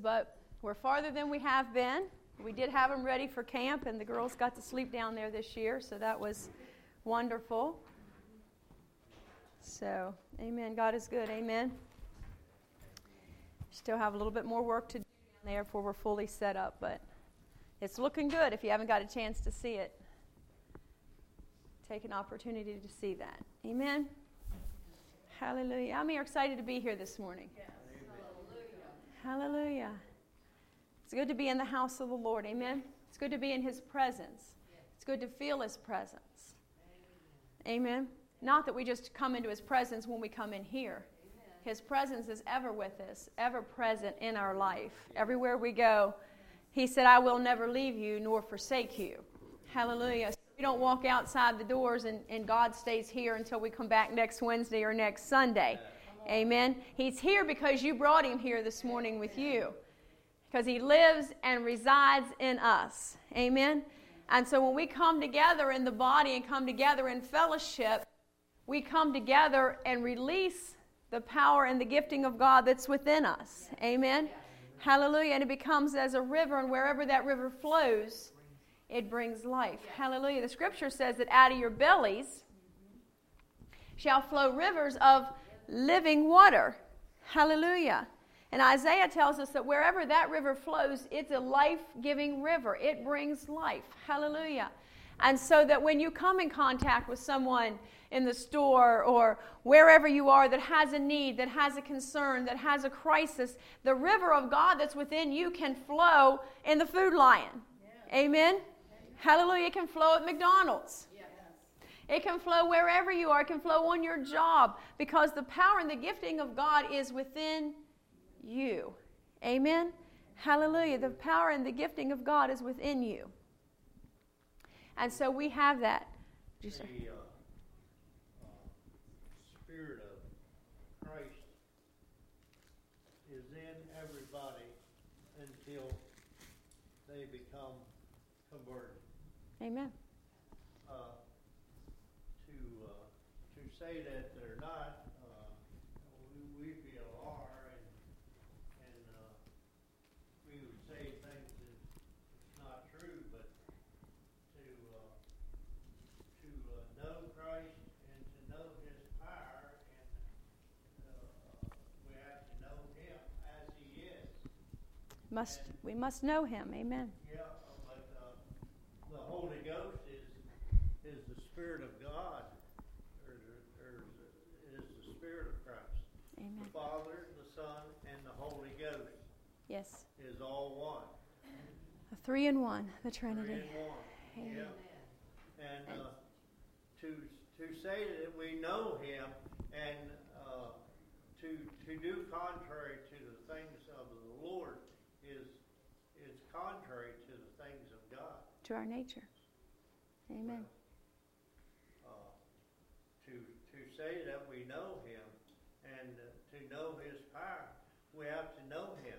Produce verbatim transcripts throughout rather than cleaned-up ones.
but we're farther than we have been. We did have them ready for camp, and the girls got to sleep down there this year, so that was wonderful. So, amen. God is good. Amen. Still have a little bit more work to do down there before we're fully set up, but it's looking good if you haven't got a chance to see it. Take an opportunity to see that. Amen. Hallelujah. How many are excited to be here this morning? Yes. Hallelujah. Hallelujah. It's good to be in the house of the Lord. Amen. It's good to be in His presence. It's good to feel His presence. Amen. Not that we just come into His presence when we come in here. His presence is ever with us, ever present in our life. Everywhere we go, He said, I will never leave you nor forsake you. Hallelujah. So we don't walk outside the doors and, and God stays here until we come back next Wednesday or next Sunday. Amen. He's here because you brought Him here this morning with you. Because He lives and resides in us. Amen. And so when we come together in the body and come together in fellowship, we come together and release the power and the gifting of God that's within us. Amen. Hallelujah. And it becomes as a river, and wherever that river flows, it brings life. Hallelujah. The scripture says that out of your bellies shall flow rivers of living water. Hallelujah. And Isaiah tells us that wherever that river flows, it's a life-giving river. It brings life. Hallelujah. And so that when you come in contact with someone in the store or wherever you are that has a need, that has a concern, that has a crisis, the river of God that's within you can flow in the Food Lion. Yeah. Amen? Amen? Hallelujah. It can flow at McDonald's. Yes. It can flow wherever you are. It can flow on your job because the power and the gifting of God is within you. Amen? Hallelujah. The power and the gifting of God is within you. And so we have that. The uh, uh, Spirit of Christ is in everybody until they become converted. Amen. Uh, to uh, to say that they're not, uh, we, we feel are, and and uh, we would say things that's not true, but to uh, to uh, know Christ and to know His power, and uh, we have to know Him as He is. Must and, we must know Him. Amen. Yeah, but uh, the Holy Ghost is is the Spirit of God, or, or is the Spirit of Christ. Amen. The Father, the Son, and the Holy Ghost. Yes. Is all one. A three in one, the Trinity. Three in one. Amen. Yeah. And uh, to to say that we know Him and uh, to to do contrary to the things of the Lord is is contrary to the things of God. To our nature. Amen. Well, uh, to to say that we know Him and uh, to know His power, we have to know Him.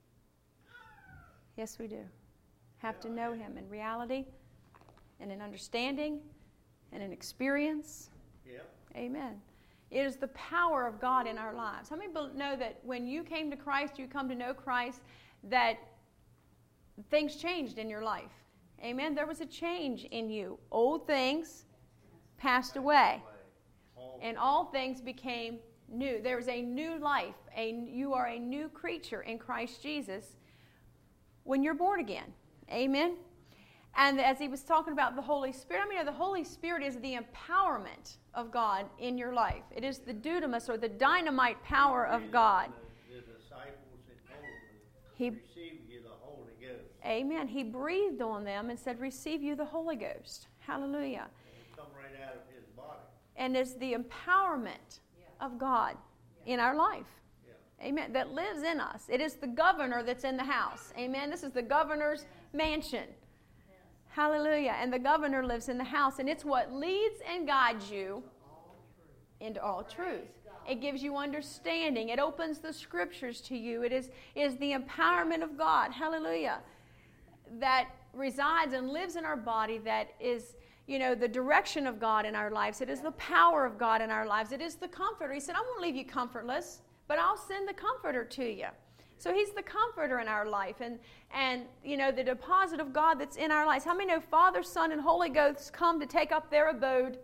Yes, we do. Have Yeah. to know Him in reality and in understanding and in experience. Yeah. Amen. It is the power of God in our lives. How many know that when you came to Christ, you come to know Christ, that things changed in your life? Amen. There was a change in you. Old things passed away, and all things became new. There is a new life. A, you are a new creature in Christ Jesus when you're born again. Amen. And as he was talking about the Holy Spirit, I mean, the Holy Spirit is the empowerment of God in your life. It is the dunamis or the dynamite power of God. The, the disciples had told them, He, receive you the Holy Ghost. Amen. He breathed on them and said, receive you the Holy Ghost. Hallelujah. It come right out of His body. And it's the empowerment of God in our life. Yeah. Amen. That lives in us. It is the governor that's in the house. Amen. This is the governor's mansion. Hallelujah. And the governor lives in the house. And it's what leads and guides you into all truth. It gives you understanding. It opens the scriptures to you. It is, is the empowerment of God. Hallelujah. That resides and lives in our body, that is, you know, the direction of God in our lives. It is the power of God in our lives. It is the comforter. He said, I won't leave you comfortless, but I'll send the comforter to you. So he's the comforter in our life, and, and you know, the deposit of God that's in our lives. How many know Father, Son, and Holy Ghost come to take up their abode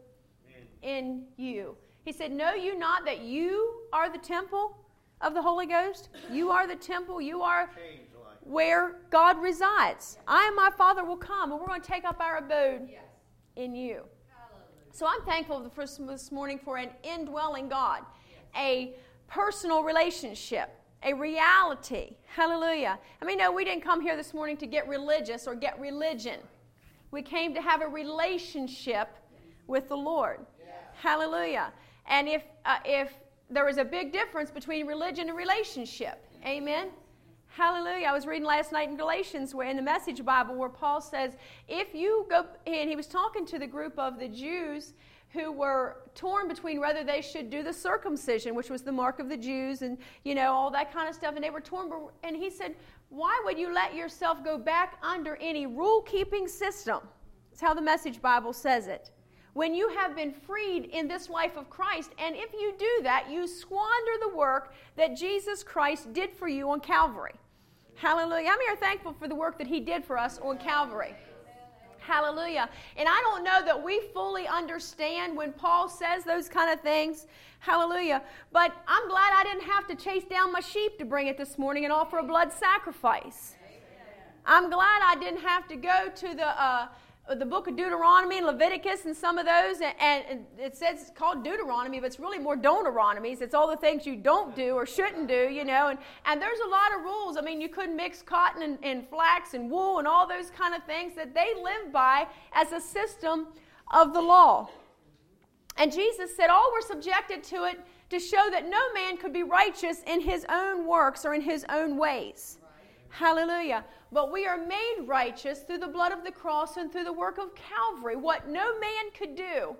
in you? He said, know you not that you are the temple of the Holy Ghost? You are the temple. You are where God resides. I and my Father will come, and we're going to take up our abode in you. So I'm thankful for this morning for an indwelling God, a personal relationship, a reality. Hallelujah. I mean, no, we didn't come here this morning to get religious or get religion. We came to have a relationship with the Lord. Yeah. Hallelujah. And if uh, if there is a big difference between religion and relationship. Amen. Hallelujah. I was reading last night in Galatians, where in the Message Bible, where Paul says, if you go, and he was talking to the group of the Jews who were torn between whether they should do the circumcision, which was the mark of the Jews, and, you know, all that kind of stuff, and they were torn. And he said, why would you let yourself go back under any rule-keeping system? That's how the Message Bible says it. When you have been freed in this life of Christ, and if you do that, you squander the work that Jesus Christ did for you on Calvary. Hallelujah. How many are thankful for the work that he did for us on Calvary? Hallelujah. And I don't know that we fully understand when Paul says those kind of things. Hallelujah. But I'm glad I didn't have to chase down my sheep to bring it this morning and offer a blood sacrifice. I'm glad I didn't have to go to the uh, the book of Deuteronomy and Leviticus and some of those, and, and it says it's called Deuteronomy, but it's really more Deuteronomies. It's all the things you don't do or shouldn't do, you know, and, and there's a lot of rules. I mean, you couldn't mix cotton and, and flax and wool and all those kind of things that they live by as a system of the law. And Jesus said all were subjected to it to show that no man could be righteous in his own works or in his own ways. Hallelujah. But we are made righteous through the blood of the cross and through the work of Calvary. What no man could do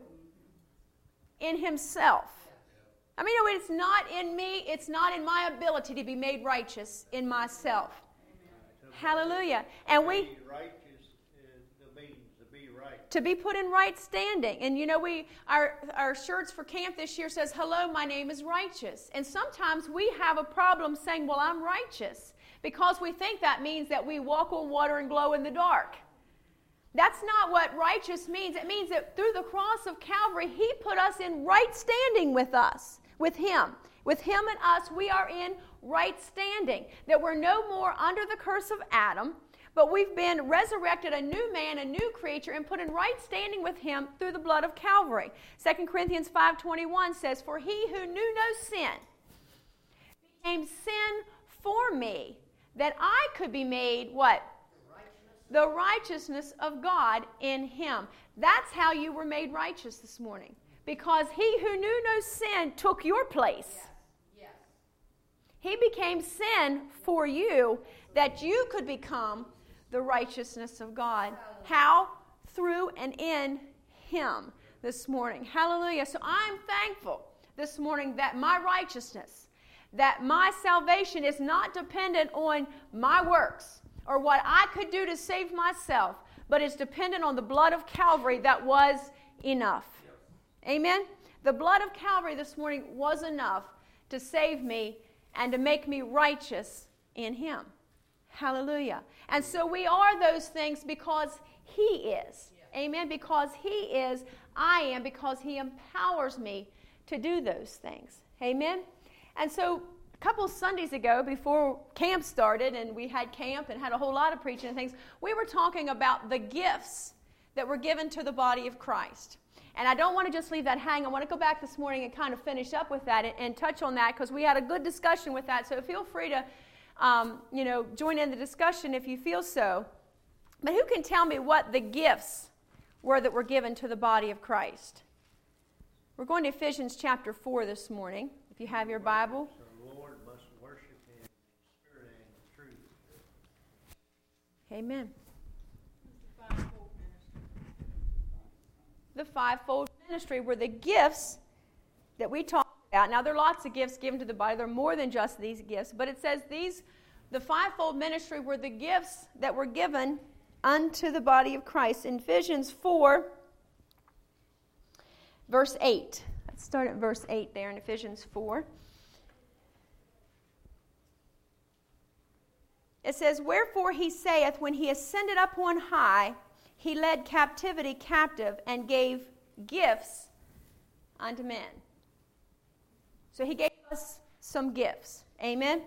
in himself. I mean, no, it's not in me. It's not in my ability to be made righteous in myself. Hallelujah. And we... to be put in right standing. And you know, we our our shirts for camp this year says, hello, my name is righteous. And sometimes we have a problem saying, well, I'm righteous, because we think that means that we walk on water and glow in the dark. That's not what righteous means. It means that through the cross of Calvary, he put us in right standing with us, with him. With him and us, we are in right standing. That we're no more under the curse of Adam, but we've been resurrected, a new man, a new creature, and put in right standing with him through the blood of Calvary. Second Corinthians five twenty-one says, for he who knew no sin became sin for me, that I could be made, what? The righteousness. the righteousness of God in him. That's how you were made righteous this morning. Because he who knew no sin took your place. Yes. Yes. He became sin for you, that you could become the righteousness of God. Hallelujah. How? Through and in him this morning. Hallelujah. So I'm thankful this morning that my righteousness, that my salvation is not dependent on my works or what I could do to save myself, but is dependent on the blood of Calvary that was enough. Amen? The blood of Calvary this morning was enough to save me and to make me righteous in him. Hallelujah. And so we are those things because he is. Amen? Because he is, I am, because he empowers me to do those things. Amen? And so a couple of Sundays ago, before camp started, and we had camp and had a whole lot of preaching and things, we were talking about the gifts that were given to the body of Christ. And I don't want to just leave that hang. I want to go back this morning and kind of finish up with that and, and touch on that, because we had a good discussion with that. So feel free to, um, you know, join in the discussion if you feel so. But who can tell me what the gifts were that were given to the body of Christ? We're going to Ephesians chapter four this morning. If you have your Bible. The Lord must worship him in spirit and in truth. Amen. The fivefold ministry were the gifts that we talked about. Now, there are lots of gifts given to the body. There are more than just these gifts. But it says these, the fivefold ministry were the gifts that were given unto the body of Christ. In Ephesians four, verse eight. Let's start at verse eight there in Ephesians four. It says, wherefore he saith, when he ascended up on high, he led captivity captive and gave gifts unto men. So he gave us some gifts. Amen?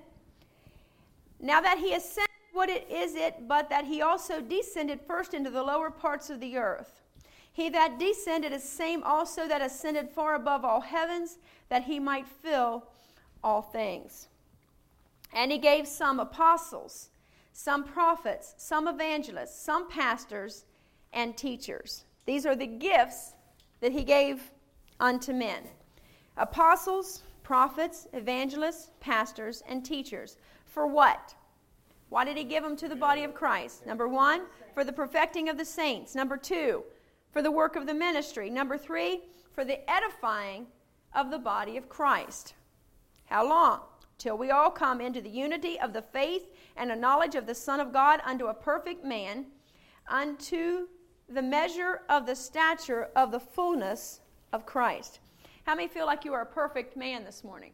Now that he ascended, what it is it, but that he also descended first into the lower parts of the earth. He that descended is same also that ascended far above all heavens, that he might fill all things. And he gave some apostles, some prophets, some evangelists, some pastors, and teachers. These are the gifts that he gave unto men. Apostles, prophets, evangelists, pastors, and teachers. For what? Why did he give them to the body of Christ? Number one, for the perfecting of the saints. Number two, for the work of the ministry. Number three, for the edifying of the body of Christ. How long? Till we all come into the unity of the faith and the knowledge of the Son of God, unto a perfect man, unto the measure of the stature of the fullness of Christ. How many feel like you are a perfect man this morning?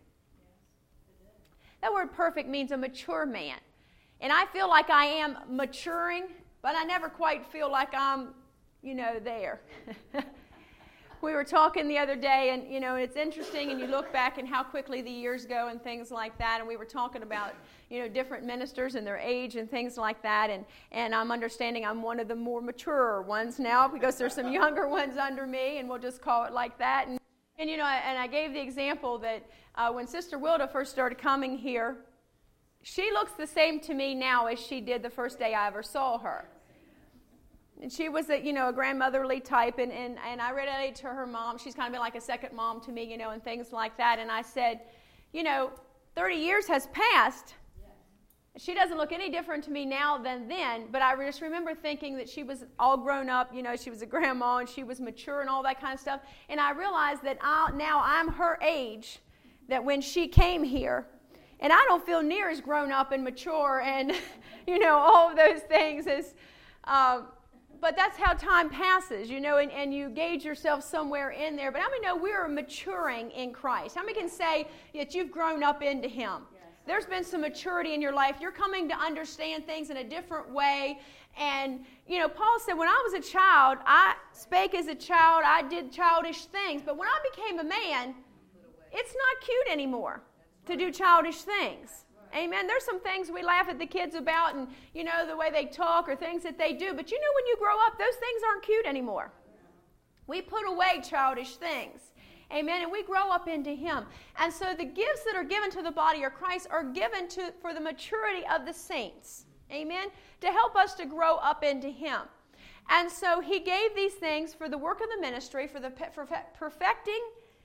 That word perfect means a mature man. And I feel like I am maturing, but I never quite feel like I'm, you know, there. We were talking the other day, and, you know, it's interesting, and you look back and how quickly the years go and things like that, and we were talking about, you know, different ministers and their age and things like that, and, and I'm understanding I'm one of the more mature ones now because there's some younger ones under me, and we'll just call it like that. And, and you know, and I gave the example that uh, when Sister Wilda first started coming here, she looks the same to me now as she did the first day I ever saw her. And she was a, you know, a grandmotherly type, and, and, and I related to her mom. She's kind of been like a second mom to me, you know, and things like that. And I said, you know, thirty years has passed. She doesn't look any different to me now than then, but I just remember thinking that she was all grown up, you know, she was a grandma, and she was mature and all that kind of stuff. And I realized that I'll, now I'm her age, that when she came here, and I don't feel near as grown up and mature and, you know, all of those things as... Um, But that's how time passes, you know, and, and you gauge yourself somewhere in there. But how many know we're maturing in Christ? How many can say that you've grown up into Him? Yes. There's been some maturity in your life. You're coming to understand things in a different way. And, you know, Paul said, when I was a child, I spake as a child, I did childish things. But when I became a man, it's not cute anymore to do childish things. Amen. There's some things we laugh at the kids about, and, you know, the way they talk or things that they do. But you know, when you grow up, those things aren't cute anymore. We put away childish things. Amen. And we grow up into Him. And so the gifts that are given to the body of Christ are given to for the maturity of the saints. Amen. To help us to grow up into Him. And so He gave these things for the work of the ministry, for the for perfecting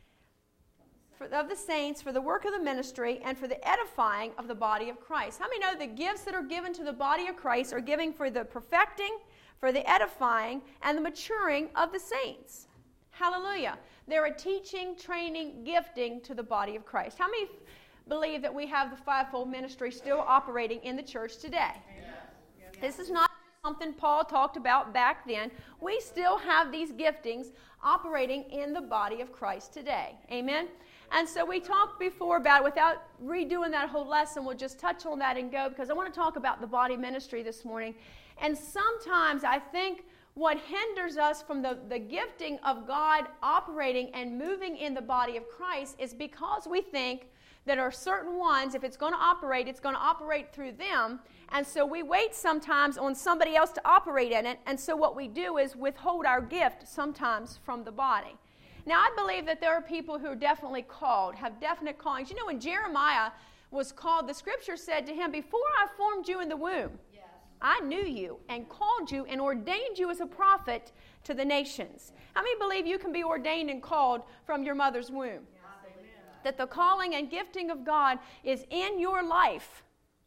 of the saints, for the work of the ministry, and for the edifying of the body of Christ. How many know the gifts that are given to the body of Christ are given for the perfecting, for the edifying, and the maturing of the saints? Hallelujah. They're a teaching, training, gifting to the body of Christ. How many f- believe that we have the fivefold ministry still operating in the church today? Yes. This is not something Paul talked about back then. We still have these giftings operating in the body of Christ today. Amen? And so we talked before about it. Without redoing that whole lesson, we'll just touch on that and go, because I want to talk about the body ministry this morning. And sometimes I think what hinders us from the, the gifting of God operating and moving in the body of Christ is because we think that are certain ones, if it's going to operate, it's going to operate through them. And so we wait sometimes on somebody else to operate in it. And so what we do is withhold our gift sometimes from the body. Now, I believe that there are people who are definitely called, have definite callings. You know, when Jeremiah was called, the scripture said to him, before I formed you in the womb, yes, I knew you and called you and ordained you as a prophet to the nations. How many believe you can be ordained and called from your mother's womb? Yes, that the calling and gifting of God is in your life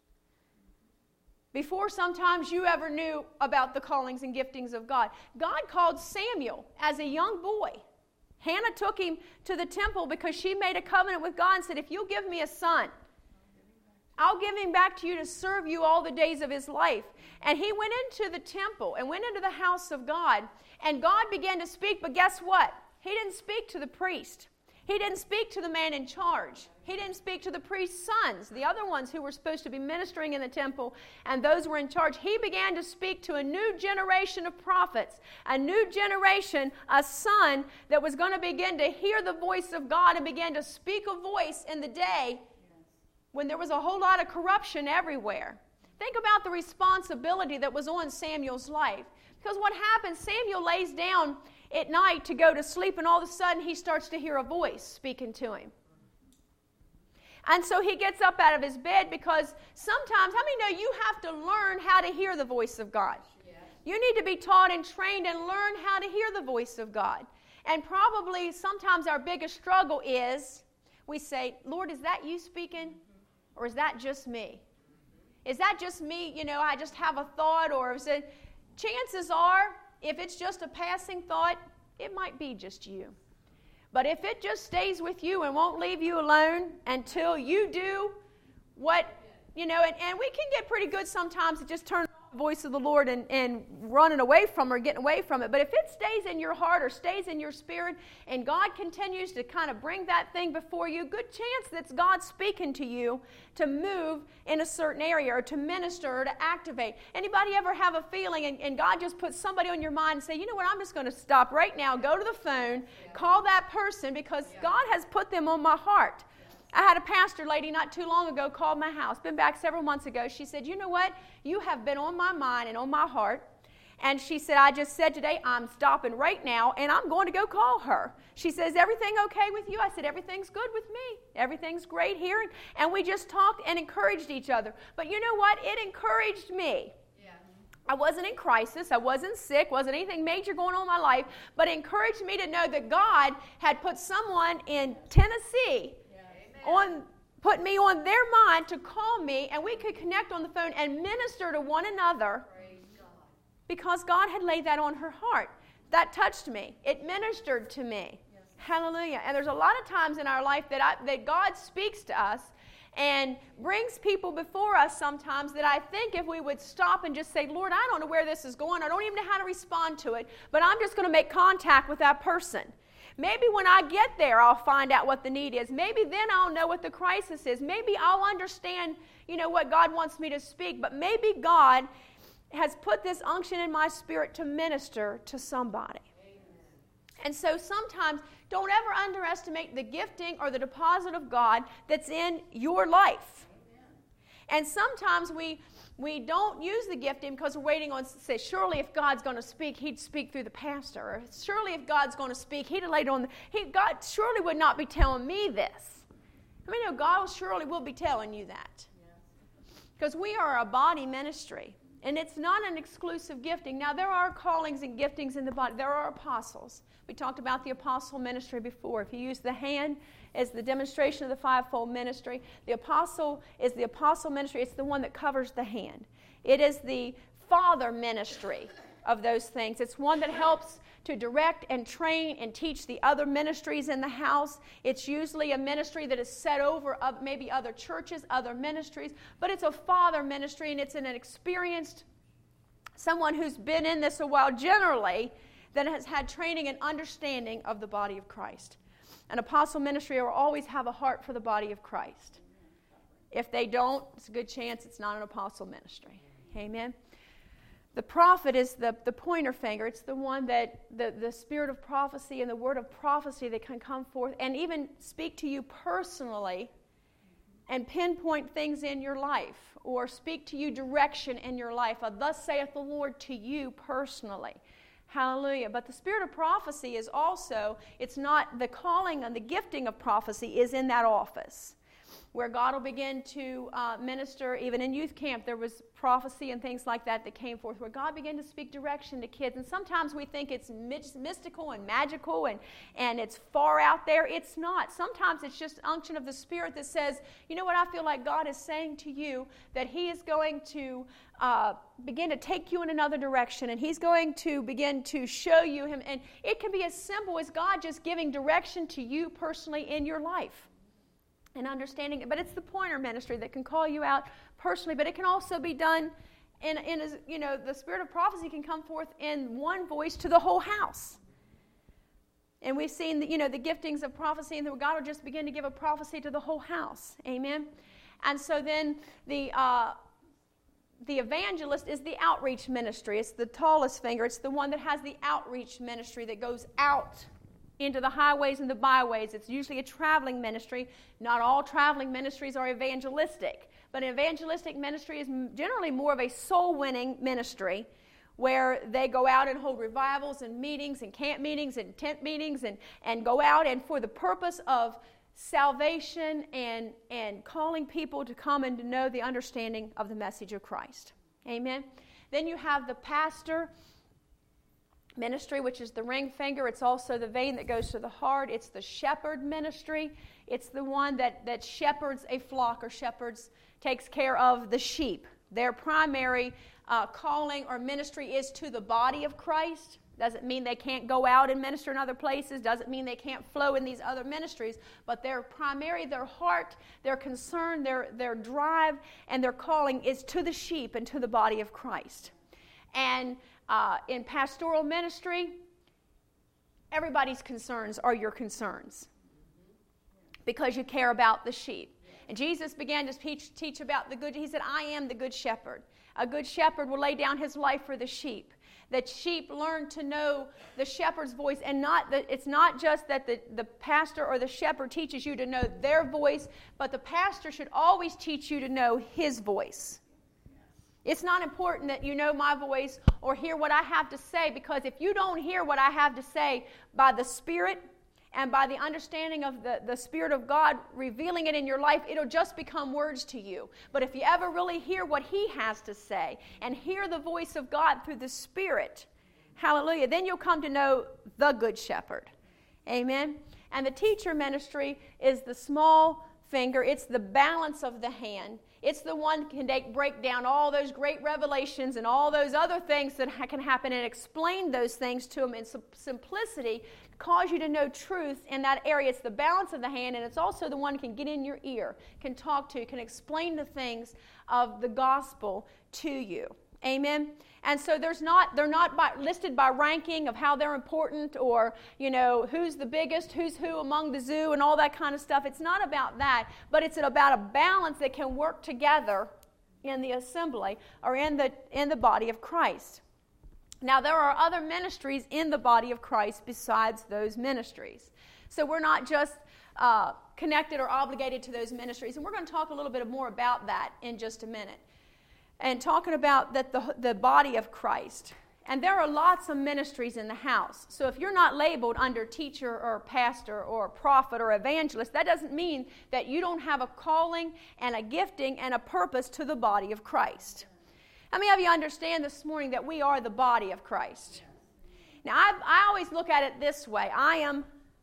before sometimes you ever knew about the callings and giftings of God. God called Samuel as a young boy. Hannah took him to the temple because she made a covenant with God and said, if you'll give me a son, I'll give him back to you to serve you all the days of his life. And he went into the temple and went into the house of God. And God began to speak, but guess what? He didn't speak to the priest. He didn't speak to the man in charge. He didn't speak to the priest's sons, the other ones who were supposed to be ministering in the temple, and those were in charge. He began to speak to a new generation of prophets, a new generation, a son that was going to begin to hear the voice of God and begin to speak a voice in the day when there was a whole lot of corruption everywhere. Think about the responsibility that was on Samuel's life. Because what happens, Samuel lays down at night to go to sleep, and all of a sudden he starts to hear a voice speaking to him. And so he gets up out of his bed, because sometimes, how many know you have to learn how to hear the voice of God? Yes. You need to be taught and trained and learn how to hear the voice of God. And probably sometimes our biggest struggle is we say, Lord, is that you speaking? Or is that just me? Is that just me? You know, I just have a thought, or is it? Chances are, if it's just a passing thought, it might be just you. But if it just stays with you and won't leave you alone until you do what, you know, and, and we can get pretty good sometimes to just turn off the voice of the Lord and, and running away from or getting away from it. But if it stays in your heart or stays in your spirit and God continues to kind of bring that thing before you, good chance that's God speaking to you to move in a certain area or to minister or to activate. Anybody ever have a feeling and, and God just puts somebody on your mind and say, you know what, I'm just going to stop right now, go to the phone, yeah. call that person because yeah. God has put them on my heart. I had a pastor lady not too long ago called my house, been back several months ago. She said, you know what, you have been on my mind and on my heart. And she said, I just said today, I'm stopping right now, and I'm going to go call her. She says, everything okay with you? I said, everything's good with me. Everything's great here. And we just talked and encouraged each other. But you know what? It encouraged me. Yeah. I wasn't in crisis. I wasn't sick. Wasn't anything major going on in my life. But it encouraged me to know that God had put someone in Tennessee yeah. on put me on their mind to call me, and we could connect on the phone and minister to one another. Because God had laid that on her heart. That touched me. It ministered to me. Yes. Hallelujah. And there's a lot of times in our life that, I, that God speaks to us and brings people before us sometimes that I think if we would stop and just say, Lord, I don't know where this is going. I don't even know how to respond to it. But I'm just going to make contact with that person. Maybe when I get there, I'll find out what the need is. Maybe then I'll know what the crisis is. Maybe I'll understand, you know, what God wants me to speak. But maybe God has put this unction in my spirit to minister to somebody. Amen. And so sometimes don't ever underestimate the gifting or the deposit of God that's in your life. Amen. And sometimes we we don't use the gifting because we're waiting on, say, surely if God's going to speak, he'd speak through the pastor. Or surely if God's going to speak, he'd have laid on the, he, God surely would not be telling me this. I mean, no, God surely will be telling you that. Because we are a body ministry. And it's not an exclusive gifting. Now, there are callings and giftings in the body. There are apostles. We talked about the apostle ministry before. If you use the hand as the demonstration of the fivefold ministry, the apostle is the apostle ministry. It's the one that covers the hand. It is the father ministry of those things. It's one that helps to direct and train and teach the other ministries in the house. It's usually a ministry that is set over maybe other churches, other ministries, but it's a father ministry, and it's an experienced, someone who's been in this a while generally, that has had training and understanding of the body of Christ. An apostle ministry will always have a heart for the body of Christ. If they don't, it's a good chance it's not an apostle ministry. Amen. The prophet is the, the pointer finger. It's the one that the, the spirit of prophecy and the word of prophecy that can come forth and even speak to you personally and pinpoint things in your life or speak to you direction in your life. A thus saith the Lord to you personally. Hallelujah. But the spirit of prophecy is also, it's not the calling and the gifting of prophecy is in that office, where God will begin to uh, minister. Even in youth camp, there was prophecy and things like that that came forth, where God began to speak direction to kids. And sometimes we think it's mystical and magical and, and it's far out there. It's not. Sometimes it's just unction of the Spirit that says, you know what, I feel like God is saying to you that He is going to uh, begin to take you in another direction, and He's going to begin to show you Him. And it can be as simple as God just giving direction to you personally in your life. And understanding it, but it's the pointer ministry that can call you out personally. But it can also be done in, in a, you know, the spirit of prophecy can come forth in one voice to the whole house. And we've seen, the, you know, the giftings of prophecy, and that God will just begin to give a prophecy to the whole house. Amen? And so then the uh, the evangelist is the outreach ministry. It's the tallest finger. It's the one that has the outreach ministry that goes out into the highways and the byways. It's usually a traveling ministry. Not all traveling ministries are evangelistic, but an evangelistic ministry is generally more of a soul-winning ministry, where they go out and hold revivals and meetings and camp meetings and tent meetings and, and go out and for the purpose of salvation and, and calling people to come and to know the understanding of the message of Christ. Amen. Then you have the pastor ministry, which is the ring finger. It's also the vein that goes to the heart. It's the shepherd ministry. It's the one that, that shepherds a flock or shepherds, takes care of the sheep. Their primary uh, calling or ministry is to the body of Christ. Doesn't mean they can't go out and minister in other places. Doesn't mean they can't flow in these other ministries. But their primary, their heart, their concern, their, their drive, and their calling is to the sheep and to the body of Christ. And uh, in pastoral ministry, everybody's concerns are your concerns because you care about the sheep. And Jesus began to teach, teach about the good. He said, I am the good shepherd. A good shepherd will lay down his life for the sheep. That sheep learn to know the shepherd's voice, and not that it's not just that the, the pastor or the shepherd teaches you to know their voice, but the pastor should always teach you to know his voice. It's not important that you know my voice or hear what I have to say, because if you don't hear what I have to say by the Spirit and by the understanding of the, the Spirit of God revealing it in your life, it'll just become words to you. But if you ever really hear what He has to say and hear the voice of God through the Spirit, hallelujah, then you'll come to know the Good Shepherd. Amen? And the teacher ministry is the small finger. It's the balance of the hand. It's the one that can take, break down all those great revelations and all those other things that ha- can happen and explain those things to them in sim- simplicity, cause you to know truth in that area. It's the balance of the hand, and it's also the one that can get in your ear, can talk to you, can explain the things of the gospel to you. Amen? And so there's not, they're not by, listed by ranking of how they're important or, you know, who's the biggest, who's who among the zoo and all that kind of stuff. It's not about that, but it's about a balance that can work together in the assembly or in the in the body of Christ. Now, there are other ministries in the body of Christ besides those ministries. So we're not just uh, connected or obligated to those ministries. And we're going to talk a little bit more about that in just a minute. And talking about that the, the body of Christ. And there are lots of ministries in the house. So if you're not labeled under teacher or pastor or prophet or evangelist, that doesn't mean that you don't have a calling and a gifting and a purpose to the body of Christ. How many of you understand this morning that we are the body of Christ? Now, I, I always look at it this way. I am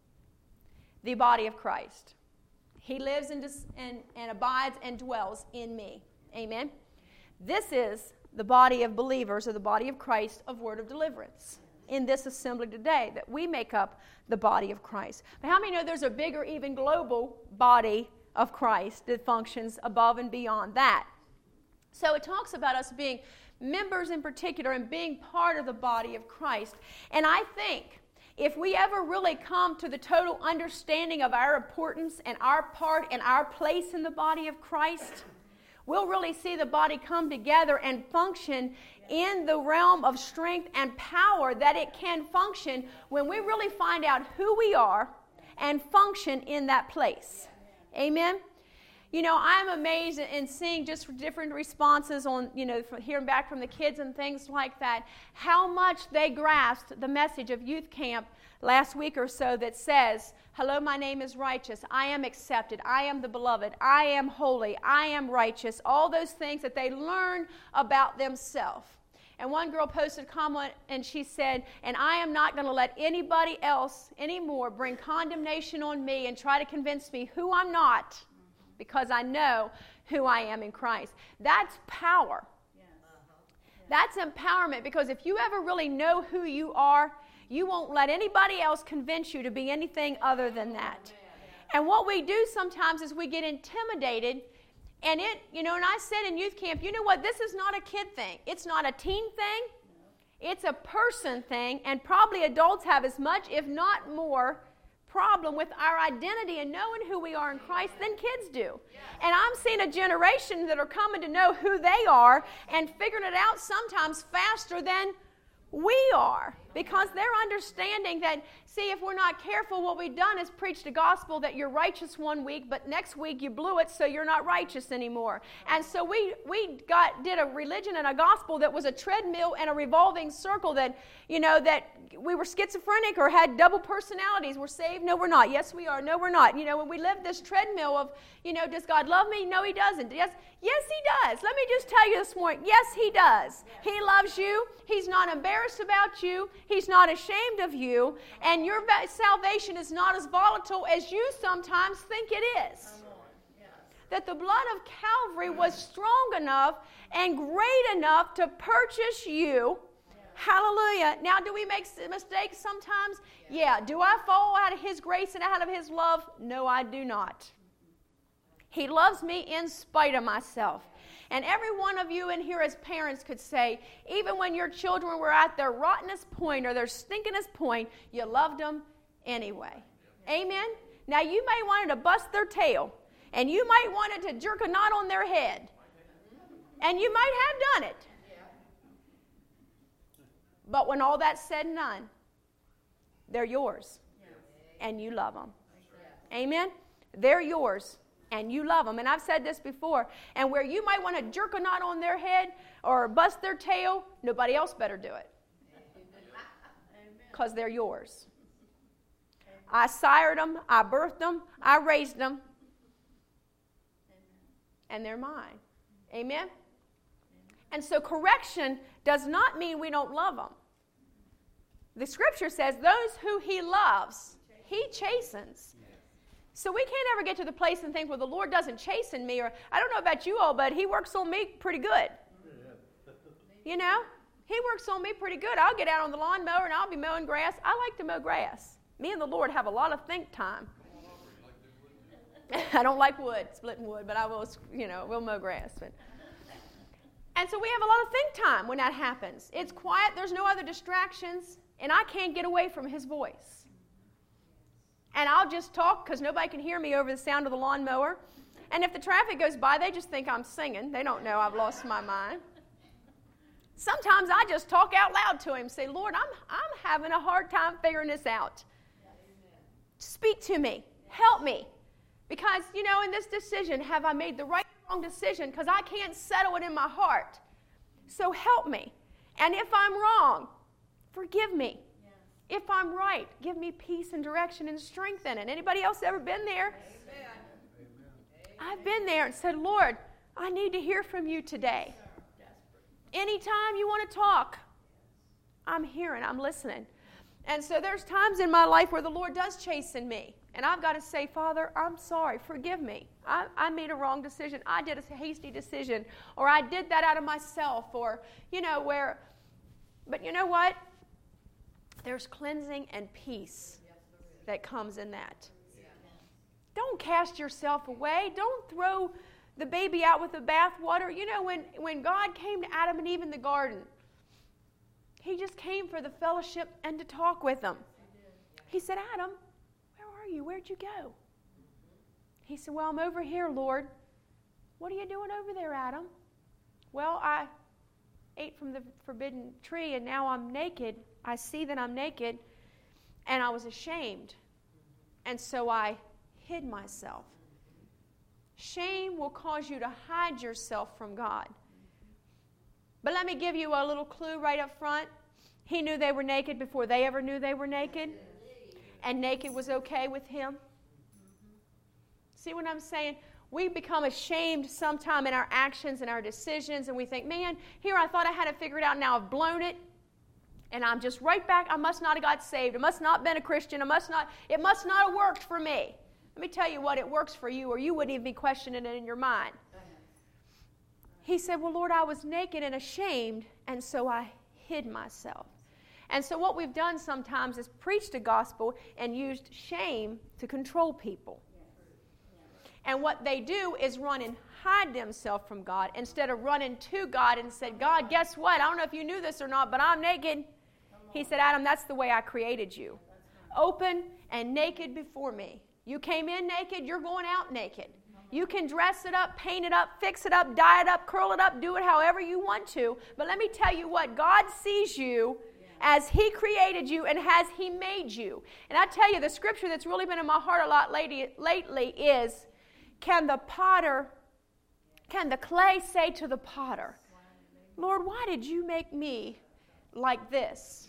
the body of Christ. He lives and, and, and abides and dwells in me. Amen? This is the body of believers, or the body of Christ, of Word of Deliverance in this assembly today, that we make up the body of Christ. But how many know there's a bigger, even global body of Christ that functions above and beyond that? So it talks about us being members in particular and being part of the body of Christ. And I think if we ever really come to the total understanding of our importance and our part and our place in the body of Christ, we'll really see the body come together and function in the realm of strength and power that it can function when we really find out who we are and function in that place. Amen? You know, I'm amazed in seeing just different responses on, you know, from hearing back from the kids and things like that, how much they grasped the message of youth camp last week or so that says, hello, my name is righteous. I am accepted. I am the beloved. I am holy. I am righteous. All those things that they learn about themselves. And one girl posted a comment and she said, and I am not going to let anybody else anymore bring condemnation on me and try to convince me who I'm not, because I know who I am in Christ. That's power. Yes. Uh-huh. That's empowerment, because if you ever really know who you are, you won't let anybody else convince you to be anything other than that. And what we do sometimes is we get intimidated, and it, you know, and I said in youth camp, you know what, this is not a kid thing. It's not a teen thing. It's a person thing, and probably adults have as much, if not more, problem with our identity and knowing who we are in Christ than kids do. And I'm seeing a generation that are coming to know who they are and figuring it out sometimes faster than we are, because they're understanding that, see, if we're not careful, what we've done is preach the gospel that you're righteous one week, but next week you blew it, so you're not righteous anymore. And so we we got did a religion and a gospel that was a treadmill and a revolving circle, that, you know, that we were schizophrenic or had double personalities. We're saved? No, we're not. Yes, we are. No, we're not. You know, when we lived this treadmill of, you know, does God love me? No, He doesn't. Yes, yes, He does. Let me just tell you this morning, yes, He does. He loves you. He's not embarrassed about you. He's not ashamed of you. And your salvation is not as volatile as you sometimes think it is. That the blood of Calvary was strong enough and great enough to purchase you. Hallelujah. Now, do we make mistakes sometimes? Yeah. Do I fall out of His grace and out of His love? No, I do not. He loves me in spite of myself. And every one of you in here as parents could say, even when your children were at their rottenest point or their stinkingest point, you loved them anyway. Amen? Now, you may want to bust their tail, and you might want it to jerk a knot on their head, and you might have done it. But when all that's said and done, they're yours, and you love them. Amen? They're yours, and you love them. And I've said this before, and where you might want to jerk a knot on their head or bust their tail, nobody else better do it, because they're yours. I sired them, I birthed them, I raised them, and they're mine. Amen? And so correction does not mean we don't love them. The scripture says those who He loves, He chastens. So we can't ever get to the place and think, well, the Lord doesn't chasten me, or I don't know about you all, but He works on me pretty good. You know? He works on me pretty good. I'll get out on the lawnmower and I'll be mowing grass. I like to mow grass. Me and the Lord have a lot of think time. I don't like wood, splitting wood, but I will, you know, we'll mow grass. But. And so we have a lot of think time when that happens. It's quiet, there's no other distractions, and I can't get away from His voice. And I'll just talk because nobody can hear me over the sound of the lawnmower. And if the traffic goes by, they just think I'm singing. They don't know I've lost my mind. Sometimes I just talk out loud to Him, say, Lord, I'm, I'm having a hard time figuring this out. Speak to me. Help me. Because, you know, in this decision, have I made the right or wrong decision? Because I can't settle it in my heart. So help me. And if I'm wrong, forgive me. Yes. If I'm right, give me peace and direction and strength in it. Anybody else ever been there? Amen. I've been there and said, Lord, I need to hear from you today. Anytime you want to talk, I'm hearing, I'm listening. And so there's times in my life where the Lord does chasten me. And I've got to say, Father, I'm sorry. Forgive me. I, I made a wrong decision. I did a hasty decision. Or I did that out of myself. Or, you know, where... But you know what? There's cleansing and peace that comes in that. Don't cast yourself away. Don't throw the baby out with the bathwater. You know, when, when God came to Adam and Eve in the garden, He just came for the fellowship and to talk with them. He said, Adam, where are you? Where'd you go? He said, well, I'm over here, Lord. What are you doing over there, Adam? Well, I ate from the forbidden tree, and now I'm naked. I see that I'm naked, and I was ashamed. And so I hid myself. Shame will cause you to hide yourself from God. But let me give you a little clue right up front. He knew they were naked before they ever knew they were naked. And naked was okay with Him. See what I'm saying? We become ashamed sometime in our actions and our decisions, and we think, man, here I thought I had it figured out, now I've blown it, and I'm just right back. I must not have got saved. I must not have been a Christian. I must not, it must not have worked for me. Let me tell you what, it works for you, or you wouldn't even be questioning it in your mind. He said, well, Lord, I was naked and ashamed, and so I hid myself. And so what we've done sometimes is preached the gospel and used shame to control people. And what they do is run and hide themselves from God instead of running to God and said, God, guess what? I don't know if you knew this or not, but I'm naked. He said, Adam, that's the way I created you. Open and naked before me. You came in naked, you're going out naked. You can dress it up, paint it up, fix it up, dye it up, curl it up, do it however you want to. But let me tell you what, God sees you as He created you and as He made you. And I tell you, the scripture that's really been in my heart a lot lately, lately is, can the potter, can the clay say to the potter, Lord, why did you make me like this?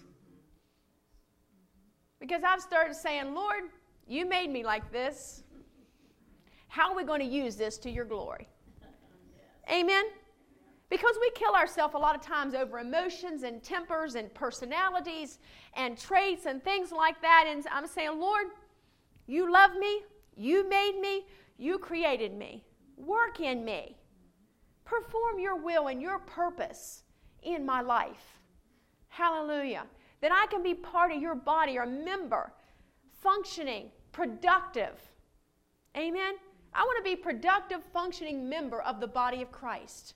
Because I've started saying, Lord, you made me like this. How are we going to use this to your glory? Amen? Because we kill ourselves a lot of times over emotions and tempers and personalities and traits and things like that. And I'm saying, Lord, you love me. You made me. You created me. Work in me. Perform your will and your purpose in my life. Hallelujah. That I can be part of your body or member, functioning, productive. Amen? I want to be a productive, functioning member of the body of Christ.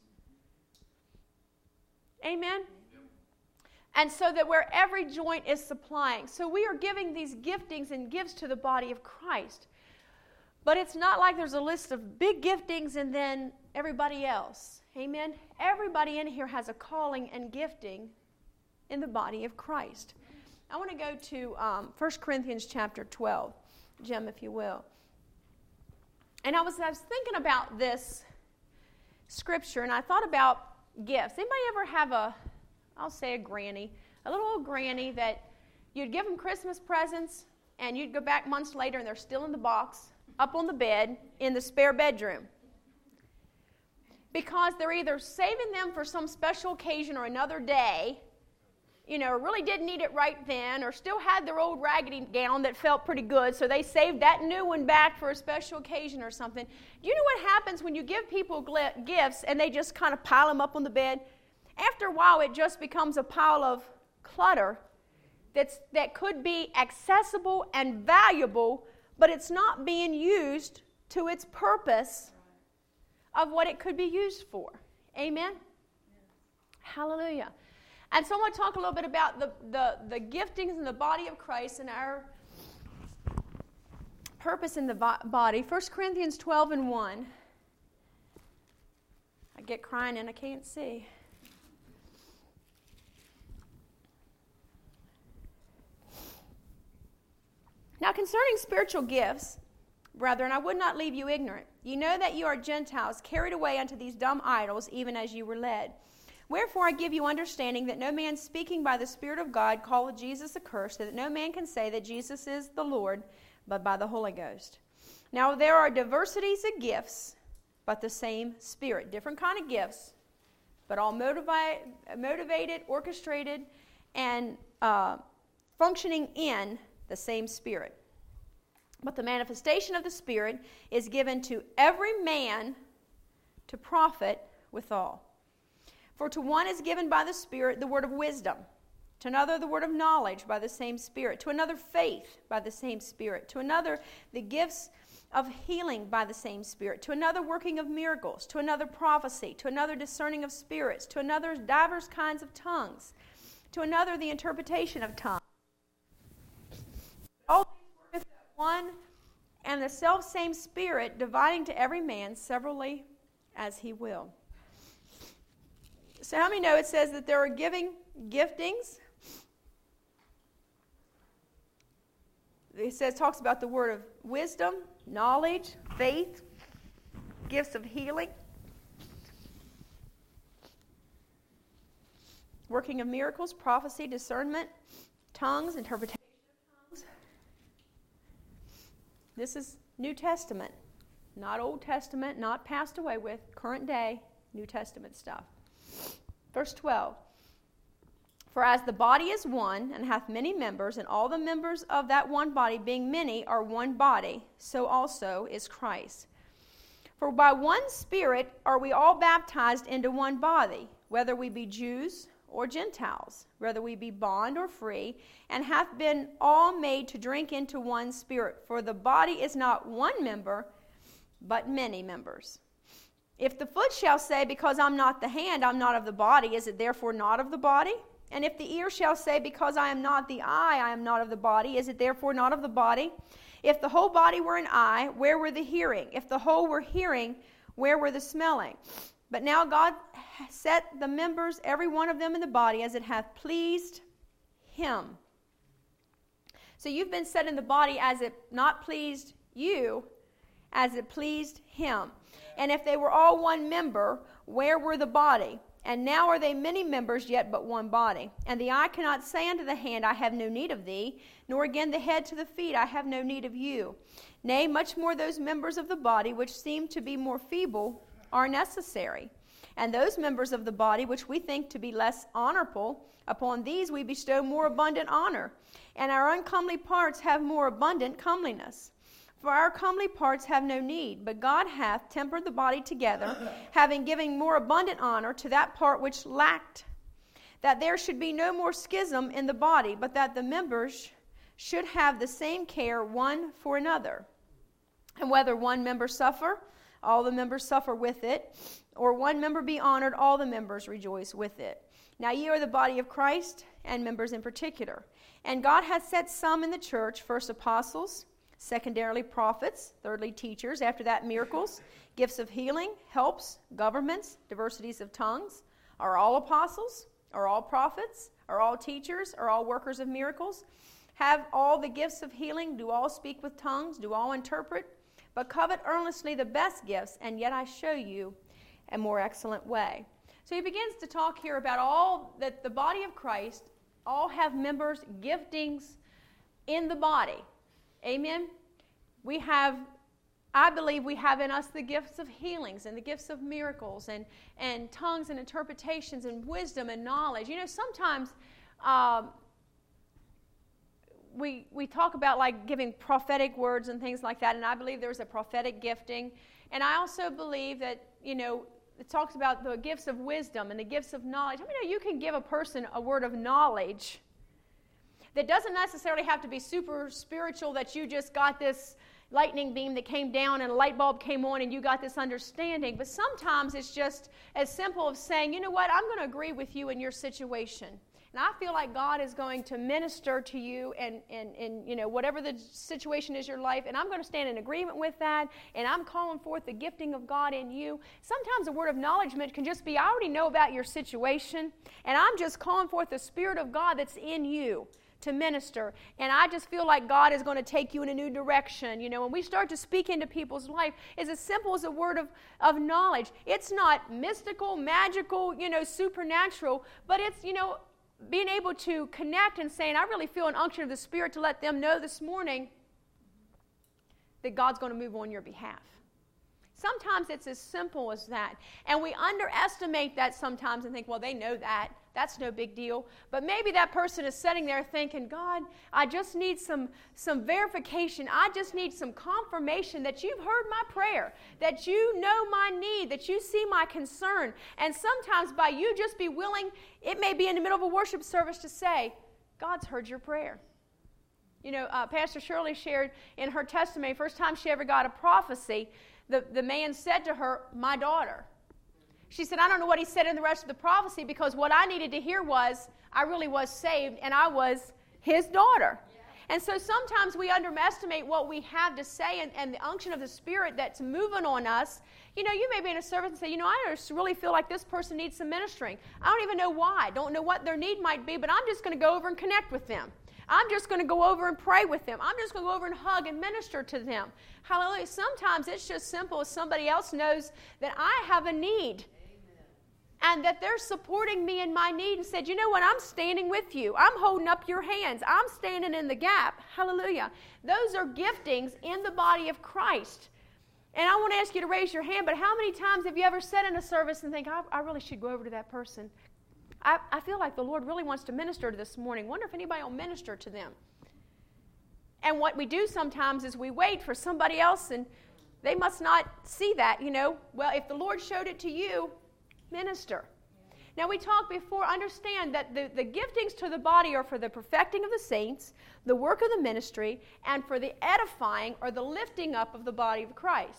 Amen? And so that where every joint is supplying. So we are giving these giftings and gifts to the body of Christ. But it's not like there's a list of big giftings and then everybody else. Amen? Everybody in here has a calling and gifting in the body of Christ. I want to go to um, First Corinthians chapter twelve. Jim, if you will. And I was, I was thinking about this scripture, and I thought about gifts. Anybody ever have a, I'll say a granny, a little old granny that you'd give them Christmas presents, and you'd go back months later, and they're still in the box, up on the bed, in the spare bedroom? Because they're either saving them for some special occasion or another day, you know, really didn't need it right then, or still had their old raggedy gown that felt pretty good, so they saved that new one back for a special occasion or something. Do you know what happens when you give people gl- gifts and they just kind of pile them up on the bed? After a while, it just becomes a pile of clutter that's, that could be accessible and valuable, but it's not being used to its purpose of what it could be used for. Amen? Hallelujah. And so I want to talk a little bit about the, the, the giftings in the body of Christ and our purpose in the body. First Corinthians twelve and one. I get crying and I can't see. Now concerning spiritual gifts, brethren, I would not leave you ignorant. You know that you are Gentiles, carried away unto these dumb idols, even as you were led. Wherefore I give you understanding that no man speaking by the Spirit of God calleth Jesus accursed, that no man can say that Jesus is the Lord, but by the Holy Ghost. Now there are diversities of gifts, but the same Spirit. Different kind of gifts, but all motivi- motivated, orchestrated, and uh, functioning in the same Spirit. But the manifestation of the Spirit is given to every man to profit withal. For to one is given by the Spirit the word of wisdom, to another the word of knowledge by the same Spirit, to another faith by the same Spirit, to another the gifts of healing by the same Spirit, to another working of miracles, to another prophecy, to another discerning of spirits, to another divers kinds of tongues, to another the interpretation of tongues. All these worketh one and the selfsame Spirit, dividing to every man severally as he will. So how many know it says that there are giving giftings? It says, talks about the word of wisdom, knowledge, faith, gifts of healing, working of miracles, prophecy, discernment, tongues, interpretation of tongues. This is New Testament, not Old Testament, not passed away with, current day, New Testament stuff. Verse twelve, for as the body is one, and hath many members, and all the members of that one body, being many, are one body, so also is Christ. For by one Spirit are we all baptized into one body, whether we be Jews or Gentiles, whether we be bond or free, and hath been all made to drink into one Spirit. For the body is not one member, but many members. If the foot shall say, because I'm not the hand, I'm not of the body, is it therefore not of the body? And if the ear shall say, because I am not the eye, I am not of the body, is it therefore not of the body? If the whole body were an eye, where were the hearing? If the whole were hearing, where were the smelling? But now God set the members, every one of them in the body, as it hath pleased him. So you've been set in the body as it not pleased you, as it pleased him. And if they were all one member, where were the body? And now are they many members, yet but one body. And the eye cannot say unto the hand, I have no need of thee, nor again the head to the feet, I have no need of you. Nay, much more those members of the body which seem to be more feeble are necessary. And those members of the body which we think to be less honorable, upon these we bestow more abundant honor. And our uncomely parts have more abundant comeliness. For our comely parts have no need, but God hath tempered the body together, having given more abundant honor to that part which lacked, that there should be no more schism in the body, but that the members should have the same care one for another. And whether one member suffer, all the members suffer with it, or one member be honored, all the members rejoice with it. Now ye are the body of Christ, and members in particular. And God hath set some in the church, first apostles, secondarily prophets, thirdly teachers, after that miracles, gifts of healing, helps, governments, diversities of tongues. Are all apostles? Are all prophets? Are all teachers? Are all workers of miracles? Have all the gifts of healing? Do all speak with tongues? Do all interpret? But covet earnestly the best gifts, and yet I show you a more excellent way. So he begins to talk here about all that the body of Christ all have members, giftings in the body. Amen? We have, I believe we have in us the gifts of healings and the gifts of miracles and, and tongues and interpretations and wisdom and knowledge. You know, sometimes um, we, we talk about like giving prophetic words and things like that, and I believe there's a prophetic gifting. And I also believe that, you know, it talks about the gifts of wisdom and the gifts of knowledge. I mean, you can give a person a word of knowledge that doesn't necessarily have to be super spiritual, that you just got this lightning beam that came down and a light bulb came on and you got this understanding. But sometimes it's just as simple as saying, you know what, I'm going to agree with you in your situation. And I feel like God is going to minister to you and, and, and you know, whatever the situation is in your life, and I'm going to stand in agreement with that, and I'm calling forth the gifting of God in you. Sometimes a word of acknowledgement can just be, I already know about your situation, and I'm just calling forth the Spirit of God that's in you to minister. And I just feel like God is going to take you in a new direction. You know, when we start to speak into people's life, it's as simple as a word of, of knowledge. It's not mystical, magical, you know, supernatural, but it's, you know, being able to connect and saying, I really feel an unction of the Spirit to let them know this morning that God's going to move on your behalf. Sometimes it's as simple as that. And we underestimate that sometimes and think, well, they know that. That's no big deal. But maybe that person is sitting there thinking, God, I just need some, some verification. I just need some confirmation that you've heard my prayer, that you know my need, that you see my concern. And sometimes by you just be willing, it may be in the middle of a worship service to say, God's heard your prayer. You know, uh, Pastor Shirley shared in her testimony, first time she ever got a prophecy, the, the man said to her, my daughter. She said, I don't know what he said in the rest of the prophecy, because what I needed to hear was, I really was saved and I was his daughter. Yeah. And so sometimes we underestimate what we have to say and, and the unction of the Spirit that's moving on us. You know, you may be in a service and say, you know, I just really feel like this person needs some ministering. I don't even know why. Don't know what their need might be, but I'm just going to go over and connect with them. I'm just going to go over and pray with them. I'm just going to go over and hug and minister to them. Hallelujah. Sometimes it's just simple as somebody else knows that I have a need. And that they're supporting me in my need and said, you know what, I'm standing with you. I'm holding up your hands. I'm standing in the gap. Hallelujah. Those are giftings in the body of Christ. And I want to ask you to raise your hand, but how many times have you ever sat in a service and think, I, I really should go over to that person? I, I feel like the Lord really wants to minister to this morning. Wonder if anybody will minister to them. And what we do sometimes is we wait for somebody else, and they must not see that, you know. Well, if the Lord showed it to you, minister. Now, we talked before, understand that the, the giftings to the body are for the perfecting of the saints, the work of the ministry, and for the edifying or the lifting up of the body of Christ.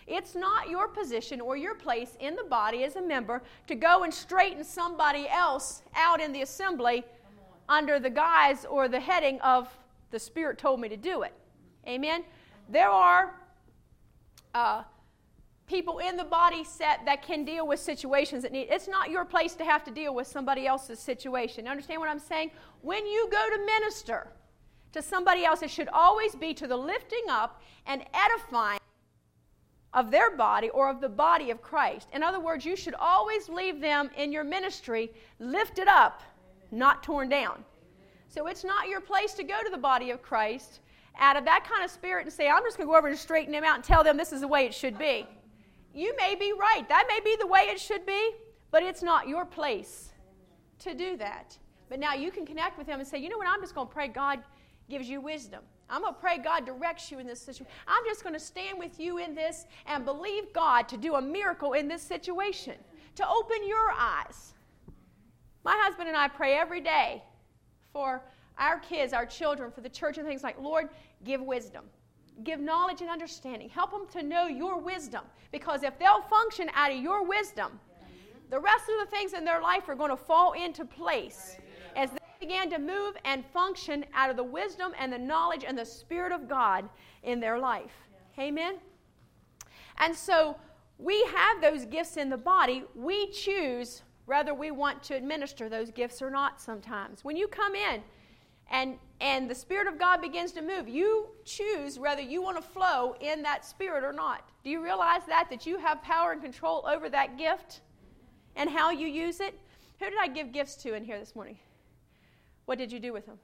It's not your position or your place in the body as a member to go and straighten somebody else out in the assembly under the guise or the heading of the Spirit told me to do it. Amen? There are uh, people in the body set that can deal with situations that need. It's not your place to have to deal with somebody else's situation. Understand what I'm saying? When you go to minister to somebody else, it should always be to the lifting up and edifying of their body or of the body of Christ. In other words, you should always leave them in your ministry lifted up, not torn down. So it's not your place to go to the body of Christ out of that kind of spirit and say, I'm just going to go over and straighten them out and tell them this is the way it should be. You may be right. That may be the way it should be, but it's not your place to do that. But now you can connect with them and say, you know what, I'm just going to pray God gives you wisdom. I'm going to pray God directs you in this situation. I'm just going to stand with you in this and believe God to do a miracle in this situation, to open your eyes. My husband and I pray every day for our kids, our children, for the church and things like, Lord, give wisdom. Give knowledge and understanding. Help them to know your wisdom. Because if they'll function out of your wisdom, the rest of the things in their life are going to fall into place as they begin to move and function out of the wisdom and the knowledge and the Spirit of God in their life. Amen? And so we have those gifts in the body. We choose whether we want to administer those gifts or not sometimes. When you come in and, and the Spirit of God begins to move, you choose whether you want to flow in that Spirit or not. Do you realize that, that you have power and control over that gift and how you use it? Who did I give gifts to in here this morning? What did you do with them?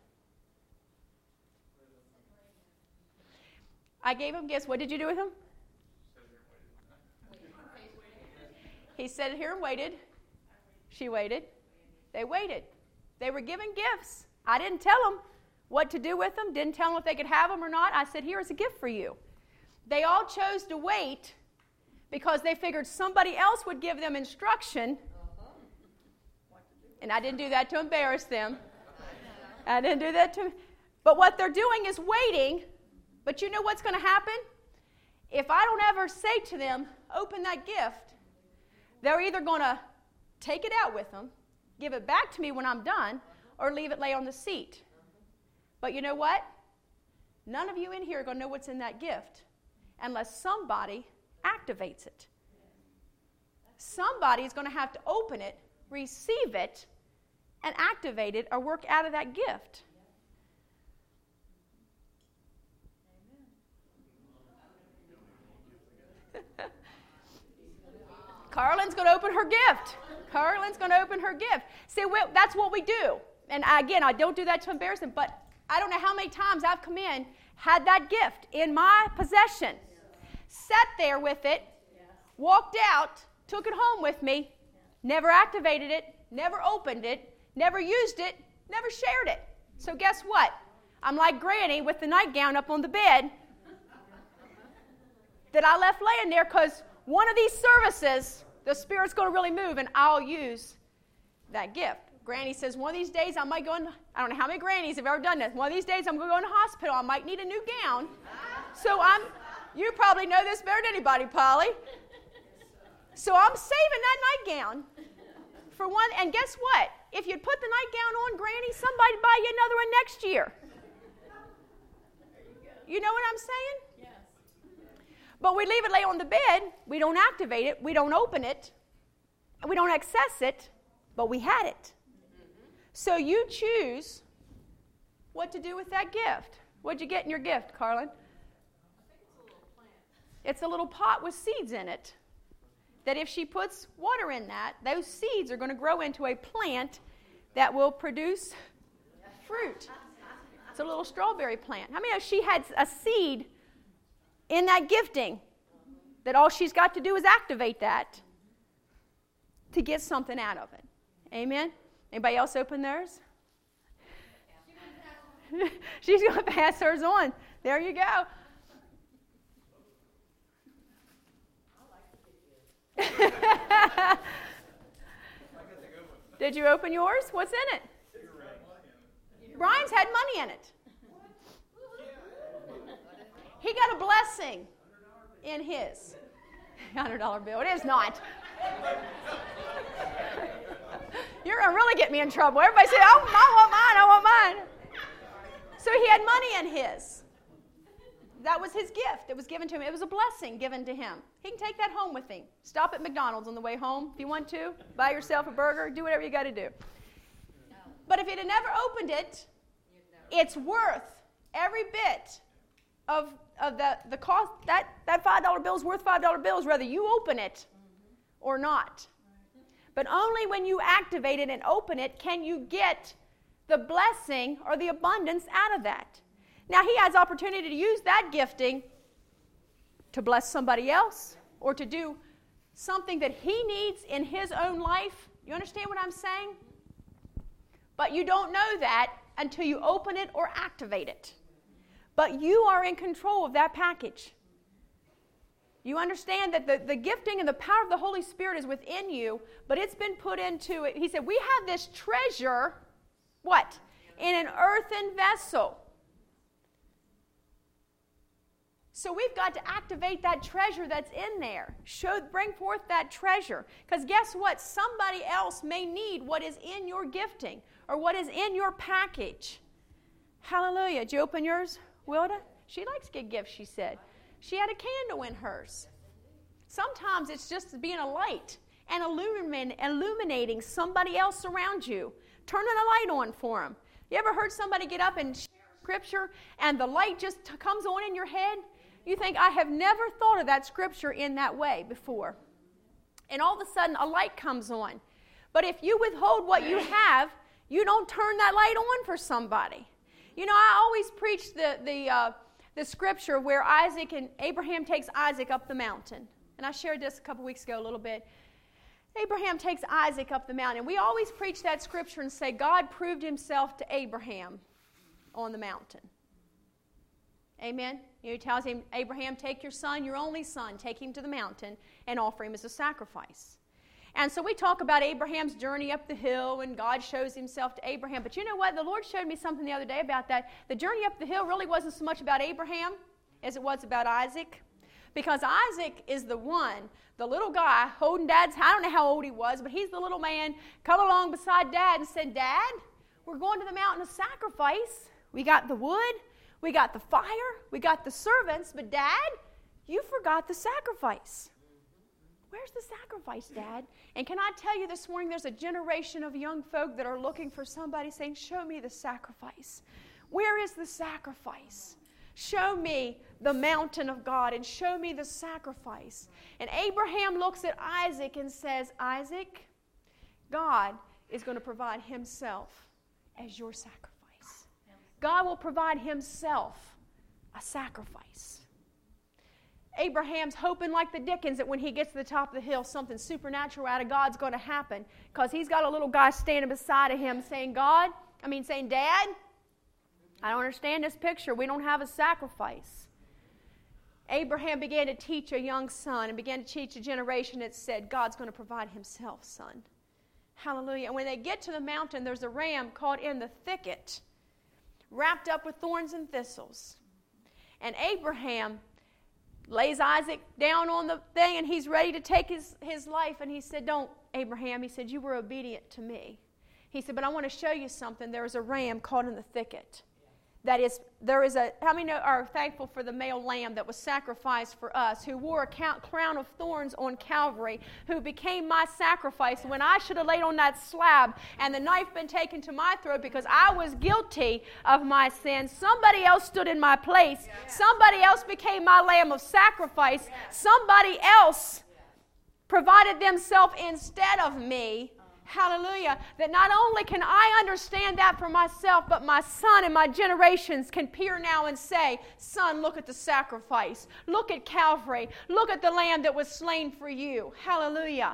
I gave him gifts. What did you do with them? He sat here and waited. She waited. They waited. They were given gifts. I didn't tell them what to do with them. Didn't tell them if they could have them or not. I said, here's a gift for you. They all chose to wait because they figured somebody else would give them instruction. And I didn't do that to embarrass them. I didn't do that to, but what they're doing is waiting. But you know what's going to happen? If I don't ever say to them, open that gift, they're either going to take it out with them, give it back to me when I'm done, or leave it lay on the seat. But you know what? None of you in here are going to know what's in that gift unless somebody activates it. Somebody is going to have to open it, receive it, and activate it or work out of that gift. Carlin's going to open her gift. Carlin's going to open her gift. See, we, that's what we do. And again, I don't do that to embarrass them, but I don't know how many times I've come in, had that gift in my possession, sat there with it, walked out, took it home with me, never activated it, never opened it, never used it, never shared it. So guess what? I'm like Granny with the nightgown up on the bed that I left laying there because one of these services, the Spirit's going to really move and I'll use that gift. Granny says, one of these days I might go in, I don't know how many grannies have ever done this. One of these days I'm going to go in the hospital. I might need a new gown. So I'm, you probably know this better than anybody, Polly. So I'm saving that nightgown for one, and guess what? If you'd put the nightgown on, Granny, somebody'd buy you another one next year. You know what I'm saying? Yes. But we leave it lay on the bed. We don't activate it. We don't open it. We don't access it, but we had it. So you choose what to do with that gift. What'd you get in your gift, Carlin? I think it's a little plant. It's a little pot with seeds in it. That if she puts water in that, those seeds are going to grow into a plant that will produce fruit. It's a little strawberry plant. How many of she had a seed in that gifting that all she's got to do is activate that to get something out of it? Amen? Anybody else open theirs? She's going to pass hers on. There you go. Did you open yours? What's in it? Brian's had money in it. He got a blessing in his. one hundred dollar bill. It is not. You're going to really get me in trouble. Everybody say, oh, I want mine, I want mine. So he had money in his. That was his gift. It was given to him. It was a blessing given to him. He can take that home with him. Stop at McDonald's on the way home if you want to. Buy yourself a burger. Do whatever you got to do. But if he'd have never opened it, it's worth every bit of, of the, the cost. That, that five dollar bill is worth five dollar bills whether you open it or not. But only when you activate it and open it can you get the blessing or the abundance out of that. Now, he has opportunity to use that gifting to bless somebody else or to do something that he needs in his own life. You understand what I'm saying? But you don't know that until you open it or activate it. But you are in control of that package. You understand that the, the gifting and the power of the Holy Spirit is within you, but it's been put into it. He said, we have this treasure, what? In an earthen vessel. So we've got to activate that treasure that's in there. Show, bring forth that treasure. Because guess what? Somebody else may need what is in your gifting or what is in your package. Hallelujah. Did you open yours, Wilda? She likes to get gifts, she said. She had a candle in hers. Sometimes it's just being a light and illumin- illuminating somebody else around you. Turning a light on for them. You ever heard somebody get up and share scripture and the light just t- comes on in your head? You think, I have never thought of that scripture in that way before. And all of a sudden, a light comes on. But if you withhold what you have, you don't turn that light on for somebody. You know, I always preach the the uh, the scripture where Isaac and Abraham takes Isaac up the mountain. And I shared this a couple weeks ago a little bit. Abraham takes Isaac up the mountain. We always preach that scripture and say, God proved himself to Abraham on the mountain. Amen? He tells him, Abraham, take your son, your only son, take him to the mountain and offer him as a sacrifice. And so we talk about Abraham's journey up the hill and God shows himself to Abraham. But you know what? The Lord showed me something the other day about that. The journey up the hill really wasn't so much about Abraham as it was about Isaac. Because Isaac is the one, the little guy holding Dad's, I don't know how old he was, but he's the little man, come along beside Dad and said, Dad, we're going to the mountain of sacrifice. We got the wood, we got the fire, we got the servants, but Dad, you forgot the sacrifice. Where's the sacrifice, Dad? And can I tell you this morning, there's a generation of young folk that are looking for somebody saying, show me the sacrifice. Where is the sacrifice? Show me the mountain of God and show me the sacrifice. And Abraham looks at Isaac and says, Isaac, God is going to provide himself as your sacrifice. God will provide himself a sacrifice. Abraham's hoping like the Dickens that when he gets to the top of the hill, something supernatural out of God's going to happen, because he's got a little guy standing beside of him saying, God, I mean saying, Dad, I don't understand this picture. We don't have a sacrifice. Abraham began to teach a young son and began to teach a generation that said, God's going to provide himself, son. Hallelujah. And when they get to the mountain, there's a ram caught in the thicket, wrapped up with thorns and thistles. And Abraham lays Isaac down on the thing, and he's ready to take his, his life. And he said, don't, Abraham. He said, you were obedient to me. He said, but I want to show you something. There is a ram caught in the thicket. That is, there is a, how many are thankful for the male lamb that was sacrificed for us, who wore a crown of thorns on Calvary, who became my sacrifice when I should have laid on that slab and the knife been taken to my throat because I was guilty of my sin. Somebody else stood in my place. Somebody else became my lamb of sacrifice. Somebody else provided themselves instead of me. Hallelujah. That not only can I understand that for myself, but my son and my generations can peer now and say, son, look at the sacrifice. Look at Calvary. Look at the lamb that was slain for you. Hallelujah.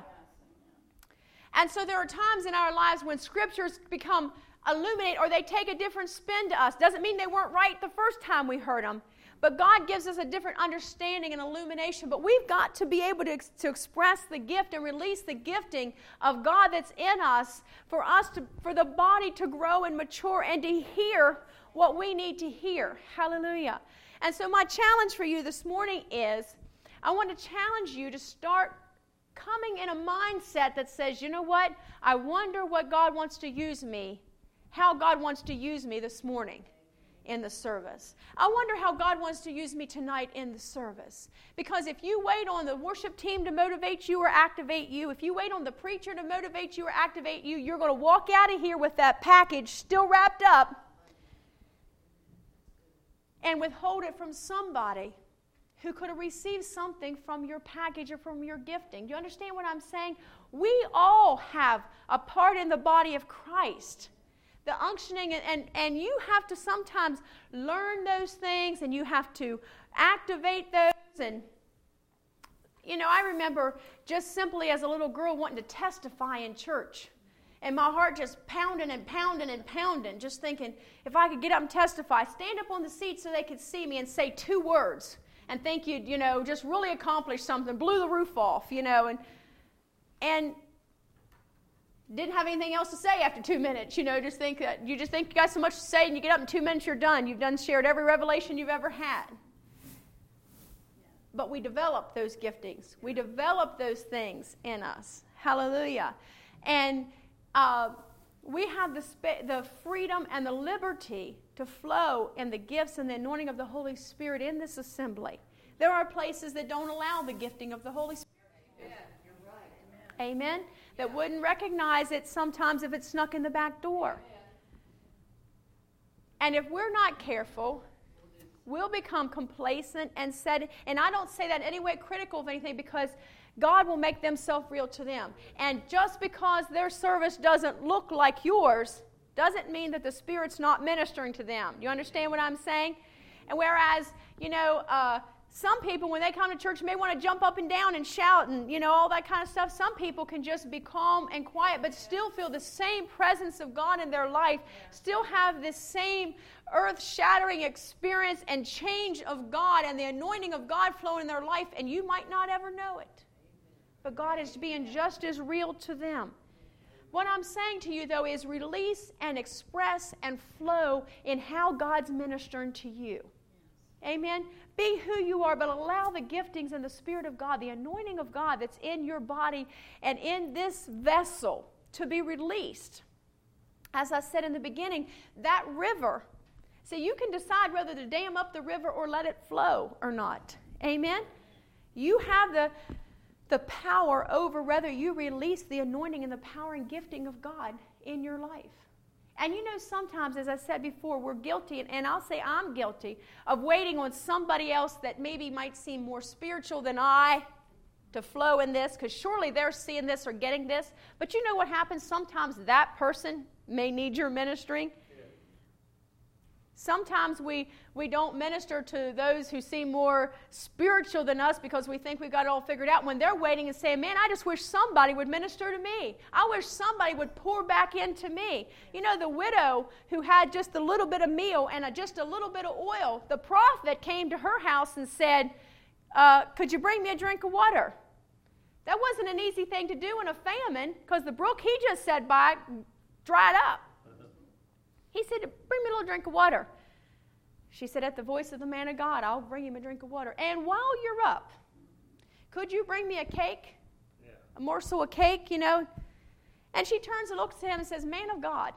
And so there are times in our lives when scriptures become illuminated or they take a different spin to us. Doesn't mean they weren't right the first time we heard them. But God gives us a different understanding and illumination. But we've got to be able to, ex- to express the gift and release the gifting of God that's in us for us to, for the body to grow and mature and to hear what we need to hear. Hallelujah. And so my challenge for you this morning is I want to challenge you to start coming in a mindset that says, you know what? I wonder what God wants to use me, how God wants to use me this morning in the service. I wonder how God wants to use me tonight in the service. Because if you wait on the worship team to motivate you or activate you, if you wait on the preacher to motivate you or activate you, you're going to walk out of here with that package still wrapped up and withhold it from somebody who could have received something from your package or from your gifting. Do you understand what I'm saying? We all have a part in the body of Christ. The unctioning, and, and, and you have to sometimes learn those things, and you have to activate those. And, you know, I remember just simply as a little girl wanting to testify in church. And my heart just pounding and pounding and pounding, just thinking, if I could get up and testify, stand up on the seat so they could see me and say two words and think you'd, you know, just really accomplished something, blew the roof off, you know, and and didn't have anything else to say after two minutes, you know, just think that you just think you got so much to say and you get up in two minutes, you're done. You've done shared every revelation you've ever had. But we develop those giftings. We develop those things in us. Hallelujah. And uh, we have the, sp- the freedom and the liberty to flow in the gifts and the anointing of the Holy Spirit in this assembly. There are places that don't allow the gifting of the Holy Spirit. Amen. You're right. Amen. Amen? That wouldn't recognize it sometimes if it snuck in the back door. And if we're not careful, we'll become complacent and said, and I don't say that in any way critical of anything, because God will make themselves real to them. And just because their service doesn't look like yours doesn't mean that the Spirit's not ministering to them. Do you understand what I'm saying? And whereas, you know, uh, some people, when they come to church, may want to jump up and down and shout and, you know, all that kind of stuff. Some people can just be calm and quiet, but still feel the same presence of God in their life, still have this same earth-shattering experience and change of God and the anointing of God flowing in their life, and you might not ever know it. But God is being just as real to them. What I'm saying to you, though, is release and express and flow in how God's ministering to you. Amen? Be who you are, but allow the giftings and the Spirit of God, the anointing of God that's in your body and in this vessel to be released. As I said in the beginning, that river, so you can decide whether to dam up the river or let it flow or not. Amen? You have the, the power over whether you release the anointing and the power and gifting of God in your life. And you know, sometimes, as I said before, we're guilty, and I'll say I'm guilty, of waiting on somebody else that maybe might seem more spiritual than I to flow in this, because surely they're seeing this or getting this. But you know what happens? Sometimes that person may need your ministering. Sometimes we, we don't minister to those who seem more spiritual than us because we think we've got it all figured out, when they're waiting and saying, man, I just wish somebody would minister to me. I wish somebody would pour back into me. You know, the widow who had just a little bit of meal and a, just a little bit of oil, the prophet came to her house and said, uh, could you bring me a drink of water? That wasn't an easy thing to do in a famine, because the brook he just said by dried up. He said, bring me a little drink of water. She said, at the voice of the man of God, I'll bring him a drink of water. And while you're up, could you bring me a cake? Yeah. A morsel of cake, you know? And she turns and looks at him and says, man of God,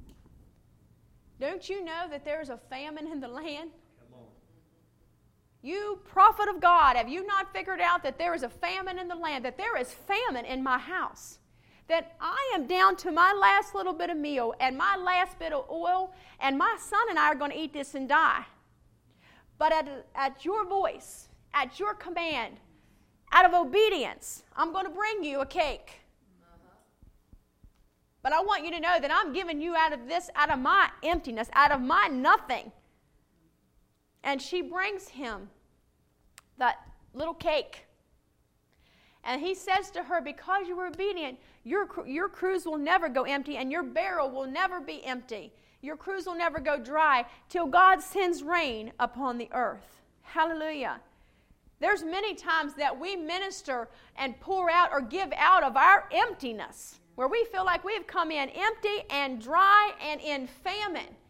don't you know that there's a famine in the land? Come on. You prophet of God, have you not figured out that there is a famine in the land, that there is famine in my house? That I am down to my last little bit of meal and my last bit of oil, and my son and I are going to eat this and die. But at, at your voice, at your command, out of obedience, I'm going to bring you a cake. Uh-huh. But I want you to know that I'm giving you out of this, out of my emptiness, out of my nothing. And she brings him that little cake. And he says to her, because you were obedient, your, your cruse will never go empty, and your barrel will never be empty. Your cruse will never go dry till God sends rain upon the earth. Hallelujah. There's many times that we minister and pour out or give out of our emptiness, where we feel like we've come in empty and dry and in famine.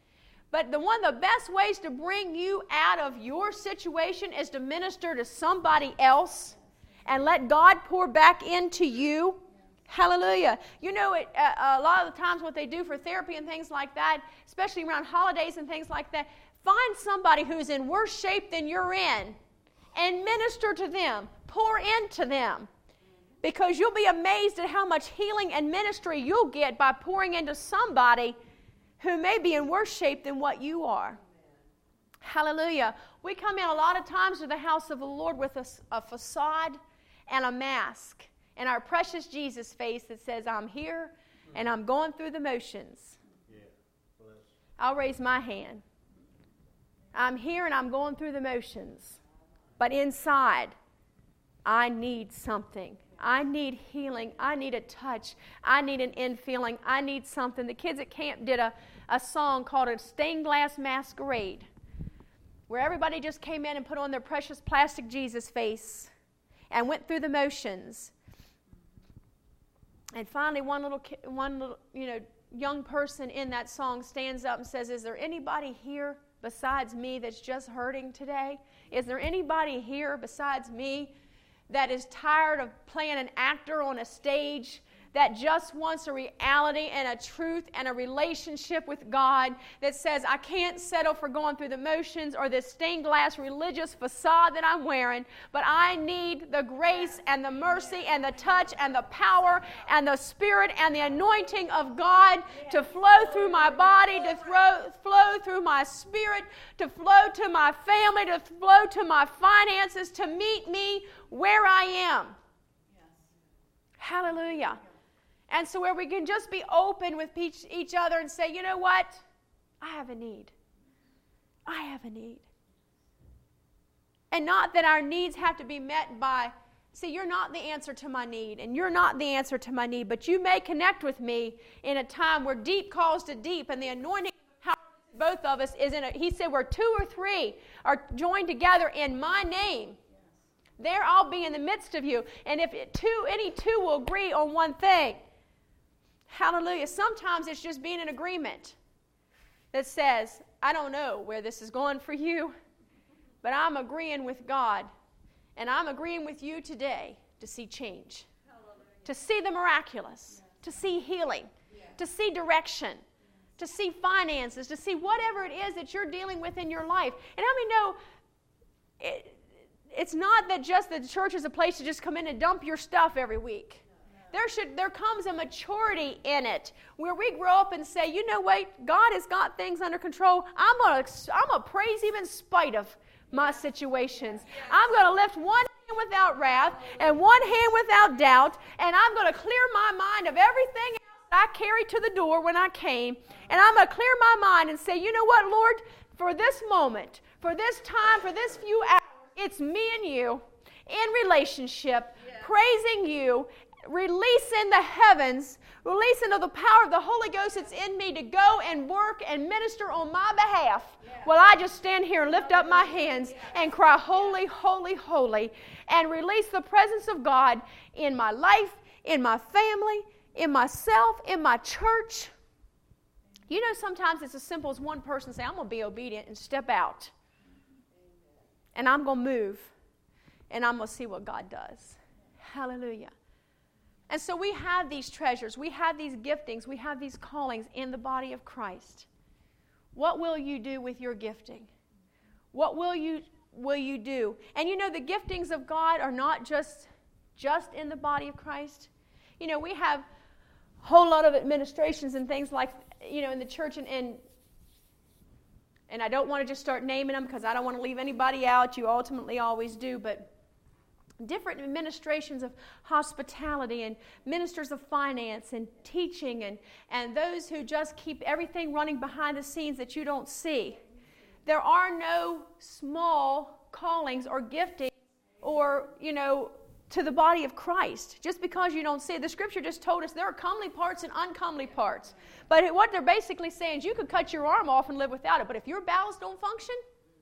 But the one of the best ways to bring you out of your situation is to minister to somebody else and let God pour back into you. Hallelujah. You know, it, uh, a lot of the times what they do for therapy and things like that, especially around holidays and things like that, find somebody who's in worse shape than you're in and minister to them. Pour into them. Because you'll be amazed at how much healing and ministry you'll get by pouring into somebody who may be in worse shape than what you are. Hallelujah. We come in a lot of times to the house of the Lord with a, a facade and a mask and our precious Jesus face that says, I'm here and I'm going through the motions. Yeah. Bless. I'll raise my hand. I'm here and I'm going through the motions. But inside, I need something. I need healing. I need a touch. I need an infilling. I need something. The kids at camp did a, a song called a Stained Glass Masquerade, where everybody just came in and put on their precious plastic Jesus face and went through the motions. And finally, one little, one little, you know, young person in that song stands up and says, "Is there anybody here besides me that's just hurting today? Is there anybody here besides me that is tired of playing an actor on a stage, that just wants a reality and a truth and a relationship with God, that says, I can't settle for going through the motions or this stained glass religious facade that I'm wearing, but I need the grace and the mercy and the touch and the power and the Spirit and the anointing of God to flow through my body, to throw, flow through my spirit, to flow to my family, to flow to my finances, to meet me where I am." Yes. Hallelujah. And so where we can just be open with each, each other and say, you know what? I have a need. I have a need. And not that our needs have to be met by, see, you're not the answer to my need, and you're not the answer to my need, but you may connect with me in a time where deep calls to deep, and the anointing of power both of us is in a, he said where two or three are joined together in my name, there I'll be in the midst of you. And if it two, any two will agree on one thing, hallelujah. Sometimes it's just being in agreement that says, I don't know where this is going for you, but I'm agreeing with God. And I'm agreeing with you today to see change, hallelujah. To see the miraculous, yeah. To see healing, yeah. To see direction, to see finances, to see whatever it is that you're dealing with in your life. And how many know it, it's not that just the church is a place to just come in and dump your stuff every week. There should there comes a maturity in it where we grow up and say, you know what, God has got things under control. I'm gonna I'm gonna praise Him in spite of my situations. I'm gonna lift one hand without wrath and one hand without doubt, and I'm gonna clear my mind of everything else that I carried to the door when I came, and I'm gonna clear my mind and say, you know what, Lord, for this moment, for this time, for this few hours, it's me and you in relationship, praising you, releasing the heavens, releasing of the power of the Holy Ghost that's in me to go and work and minister on my behalf. Yeah. While I just stand here and lift up my hands and cry, holy, holy, holy, and release the presence of God in my life, in my family, in myself, in my church. You know, sometimes it's as simple as one person saying, I'm going to be obedient and step out. And I'm going to move. And I'm going to see what God does. Hallelujah. And so we have these treasures, we have these giftings, we have these callings in the body of Christ. What will you do with your gifting? What will you will you do? And you know, the giftings of God are not just, just in the body of Christ. You know, we have a whole lot of administrations and things like, you know, in the church, and and, and I don't want to just start naming them because I don't want to leave anybody out. You ultimately always do, but different administrations of hospitality and ministers of finance and teaching and, and those who just keep everything running behind the scenes that you don't see. There are no small callings or giftings or, you know, to the body of Christ. Just because you don't see it. The scripture just told us there are comely parts and uncomely parts. But what they're basically saying is you could cut your arm off and live without it, but if your bowels don't function,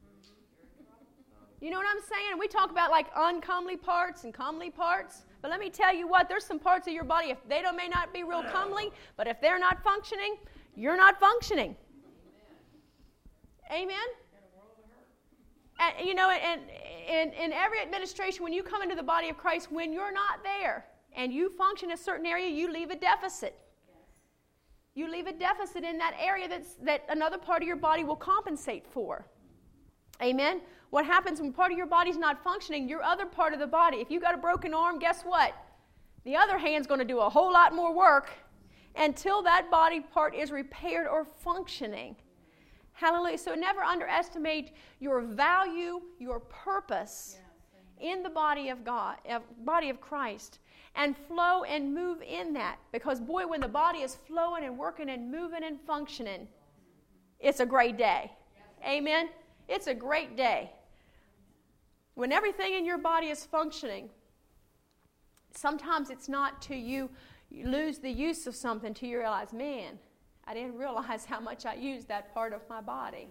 you know what I'm saying? We talk about like uncomely parts and comely parts. But let me tell you what, there's some parts of your body, if they don't, may not be real comely, but if they're not functioning, you're not functioning. Amen? And, you know, and in, in every administration, when you come into the body of Christ, when you're not there and you function in a certain area, you leave a deficit. You leave a deficit in that area that's, that another part of your body will compensate for. Amen? What happens when part of your body's not functioning, your other part of the body, if you got a broken arm, guess what? The other hand's going to do a whole lot more work until that body part is repaired or functioning. Hallelujah. So never underestimate your value, your purpose in the body of God, uh, body of Christ, and flow and move in that. Because boy, when the body is flowing and working and moving and functioning, it's a great day. Amen? It's a great day. When everything in your body is functioning, sometimes it's not till you, you lose the use of something till you realize, man, I didn't realize how much I used that part of my body.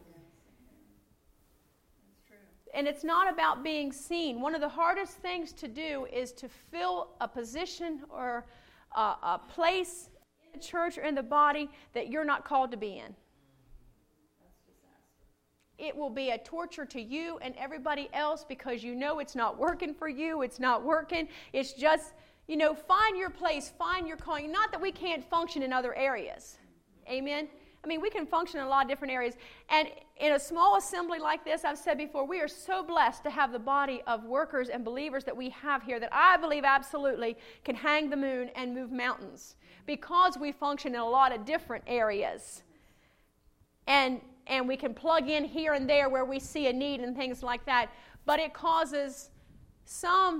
That's true. And it's not about being seen. One of the hardest things to do is to fill a position or a, a place in the church or in the body that you're not called to be in. That's disaster. It will be a torture to you and everybody else because you know it's not working for you. It's not working. It's just, you know, find your place, find your calling. Not that we can't function in other areas. Amen? I mean, we can function in a lot of different areas. And in a small assembly like this, I've said before, we are so blessed to have the body of workers and believers that we have here that I believe absolutely can hang the moon and move mountains because we function in a lot of different areas. And, and we can plug in here and there where we see a need and things like that. But it causes some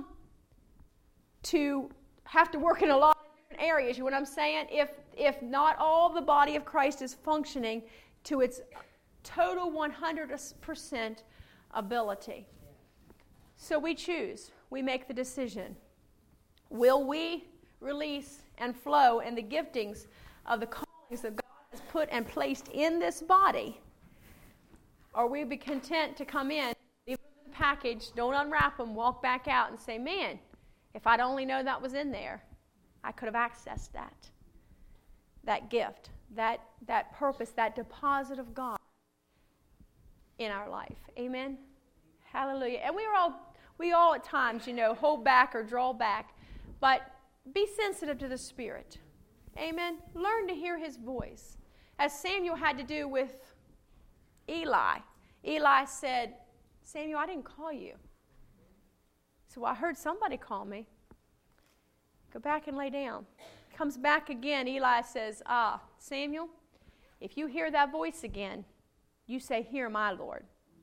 to have to work in a lot of different areas. You know what I'm saying? If If not all the body of Christ is functioning to its total one hundred percent ability. So we choose. We make the decision. Will we release and flow in the giftings of the callings that God has put and placed in this body? Or will we be content to come in, leave the package, don't unwrap them, walk back out and say, man, if I'd only known that was in there, I could have accessed that. That gift, that, that purpose, that deposit of God in our life. Amen? Hallelujah. And we are all, we all at times, you know, hold back or draw back. But be sensitive to the Spirit. Amen? Learn to hear His voice. As Samuel had to do with Eli. Eli said, Samuel, I didn't call you. So I heard somebody call me. Go back and lay down. Comes back again, Eli says, ah, Samuel, if you hear that voice again, you say, hear my Lord.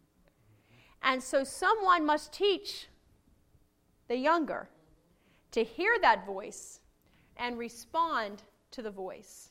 And so someone must teach the younger to hear that voice and respond to the voice.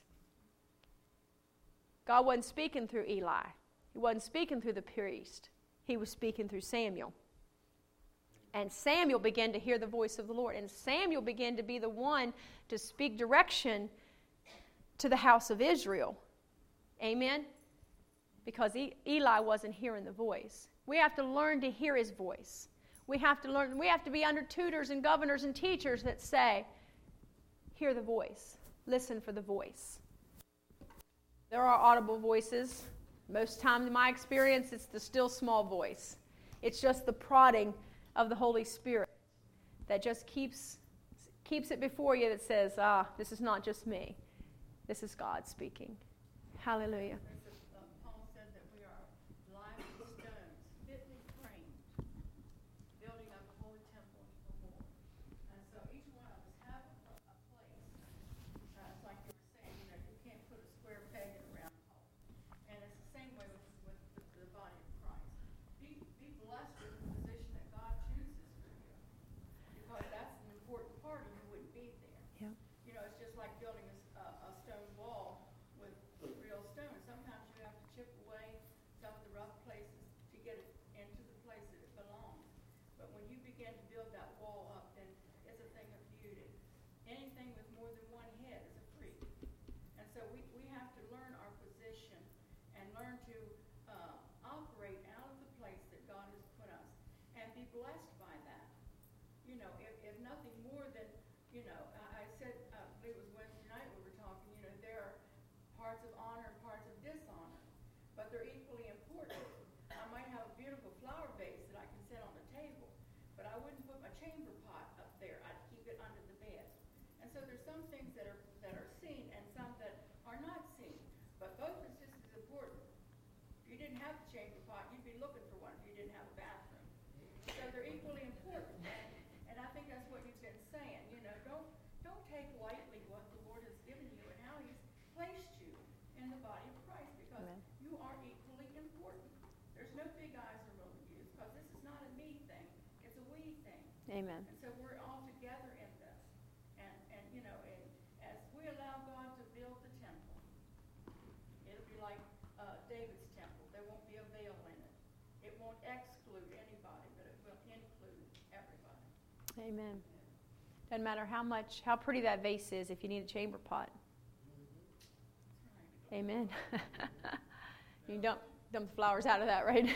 God wasn't speaking through Eli. He wasn't speaking through the priest. He was speaking through Samuel. And Samuel began to hear the voice of the Lord. And Samuel began to be the one to speak direction to the house of Israel. Amen? Because Eli wasn't hearing the voice. We have to learn to hear his voice. We have to learn, we have to be under tutors and governors and teachers that say, hear the voice. Listen for the voice. There are audible voices. Most times in my experience, it's the still small voice. It's just the prodding of the Holy Spirit that just keeps keeps it before you, that says, ah, this is not just me. This is God speaking. Hallelujah. Uh, Paul said that we are lively stones, fitly framed, building up a holy temple of the Lord. And so each one of us have a, a place. Uh, it's like you were saying, you know, you can't put a square peg in a round hole. And it's the same way with, with the, the body of Christ. Be, be blessed with the position that God chooses for you. Because that's an important part, or you wouldn't be there. Yeah. You know, it's just like building a, a, a stone wall with real stone. Sometimes you have to chip away some of the rough places to get it into the place that it belongs. But when you begin to build that wall up, then it's a thing of beauty. Anything with more than one head is a freak. And so we, we have to learn our position and learn to uh, operate out of the place that God has put us and be blessed by that. You know, if, if nothing more than, you know, I, I said, uh, I believe it was Wednesday night we were talking, you know, there are parts of honor and parts of dishonor, but they're equally important. flower vase that I can set on the table, but I wouldn't put my chamber pot up there. I'd keep it under the bed. And so there's some things that are that are seen and some that are not seen. But both are just as important. If you didn't have the chamber pot, you'd be looking for one if you didn't have a bathroom. So they're equally important. And, and I think that's what you've been saying. You know, don't don't take lightly what the Lord has given you and how He's placed you in the body of Christ, because Amen. You are equally important. There's no big eyes or little U's, because this is not a me thing. It's a we thing. Amen. And so we're all together in this. And, and you know, and as we allow God to build the temple, it'll be like uh, David's temple. There won't be a veil in it. It won't exclude anybody, but it will include everybody. Amen. Doesn't matter how much, how pretty that vase is if you need a chamber pot. Right. Amen. You dump, dump the flowers out of that, right?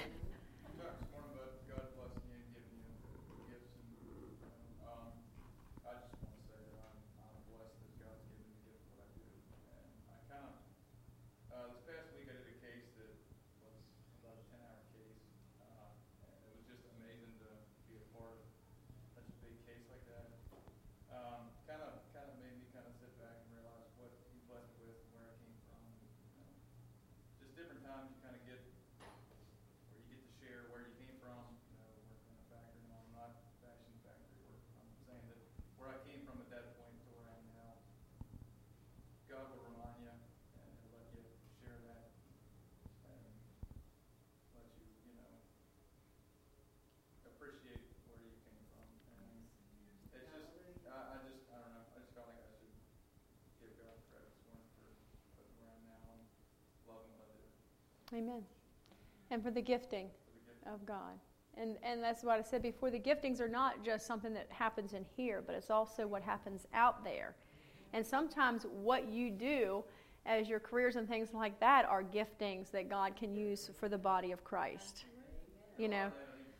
Amen. And for the gifting of God. And and that's what I said before. The giftings are not just something that happens in here, but it's also what happens out there. And sometimes what you do as your careers and things like that are giftings that God can use for the body of Christ. You know.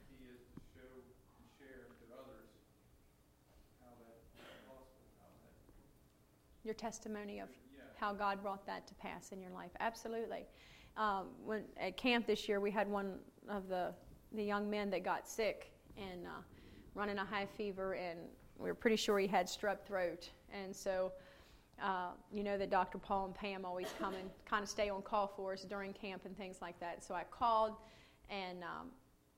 Your testimony of how God brought that to pass in your life. Absolutely. Um, when at camp this year, we had one of the, the young men that got sick and uh, running a high fever, and we were pretty sure he had strep throat. And so, uh, you know that Doctor Paul and Pam always come and kind of stay on call for us during camp and things like that. So I called, and um,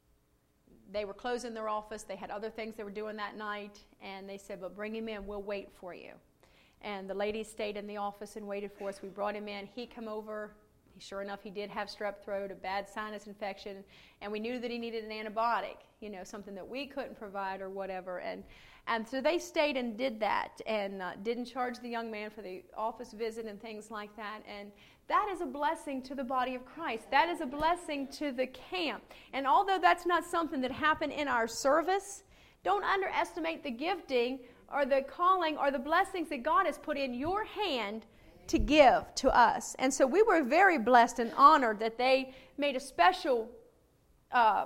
they were closing their office. They had other things they were doing that night, and they said, "But bring him in. We'll wait for you." And the ladies stayed in the office and waited for us. We brought him in. He come over. Sure enough, he did have strep throat, a bad sinus infection, and we knew that he needed an antibiotic, you know, something that we couldn't provide or whatever. And and so they stayed and did that, and uh, didn't charge the young man for the office visit and things like that. And that is a blessing to the body of Christ. That is a blessing to the camp. And although that's not something that happened in our service, don't underestimate the gifting or the calling or the blessings that God has put in your hand to give to us. And so we were very blessed and honored that they made a special uh,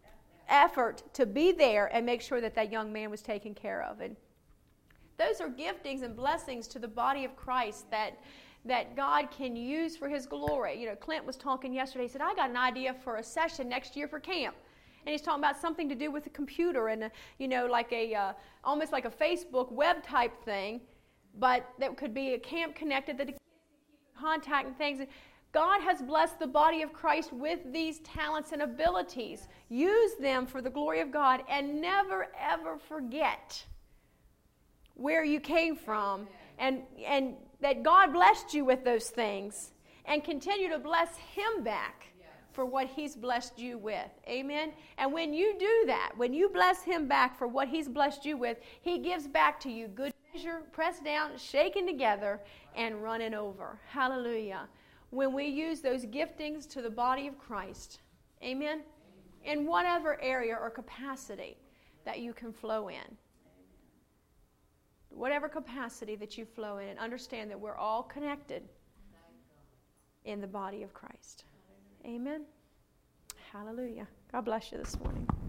effort to be there and make sure that that young man was taken care of. And those are giftings and blessings to the body of Christ that that God can use for His glory. You know, Clint was talking yesterday. He said, "I got an idea for a session next year for camp." And he's talking about something to do with the computer and, a, you know, like a uh, almost like a Facebook web type thing, but that could be a camp connected that the kids can keep in contact and things. God has blessed the body of Christ with these talents and abilities. Use them for the glory of God, and never ever forget where you came from, and and that God blessed you with those things, and continue to bless Him back for what He's blessed you with. Amen? And when you do that, when you bless Him back for what He's blessed you with, He gives back to you good measure, pressed down, shaken together, and running over. Hallelujah. When we use those giftings to the body of Christ, amen, in whatever area or capacity that you can flow in, whatever capacity that you flow in, and understand that we're all connected in the body of Christ. Amen. Hallelujah. God bless you this morning.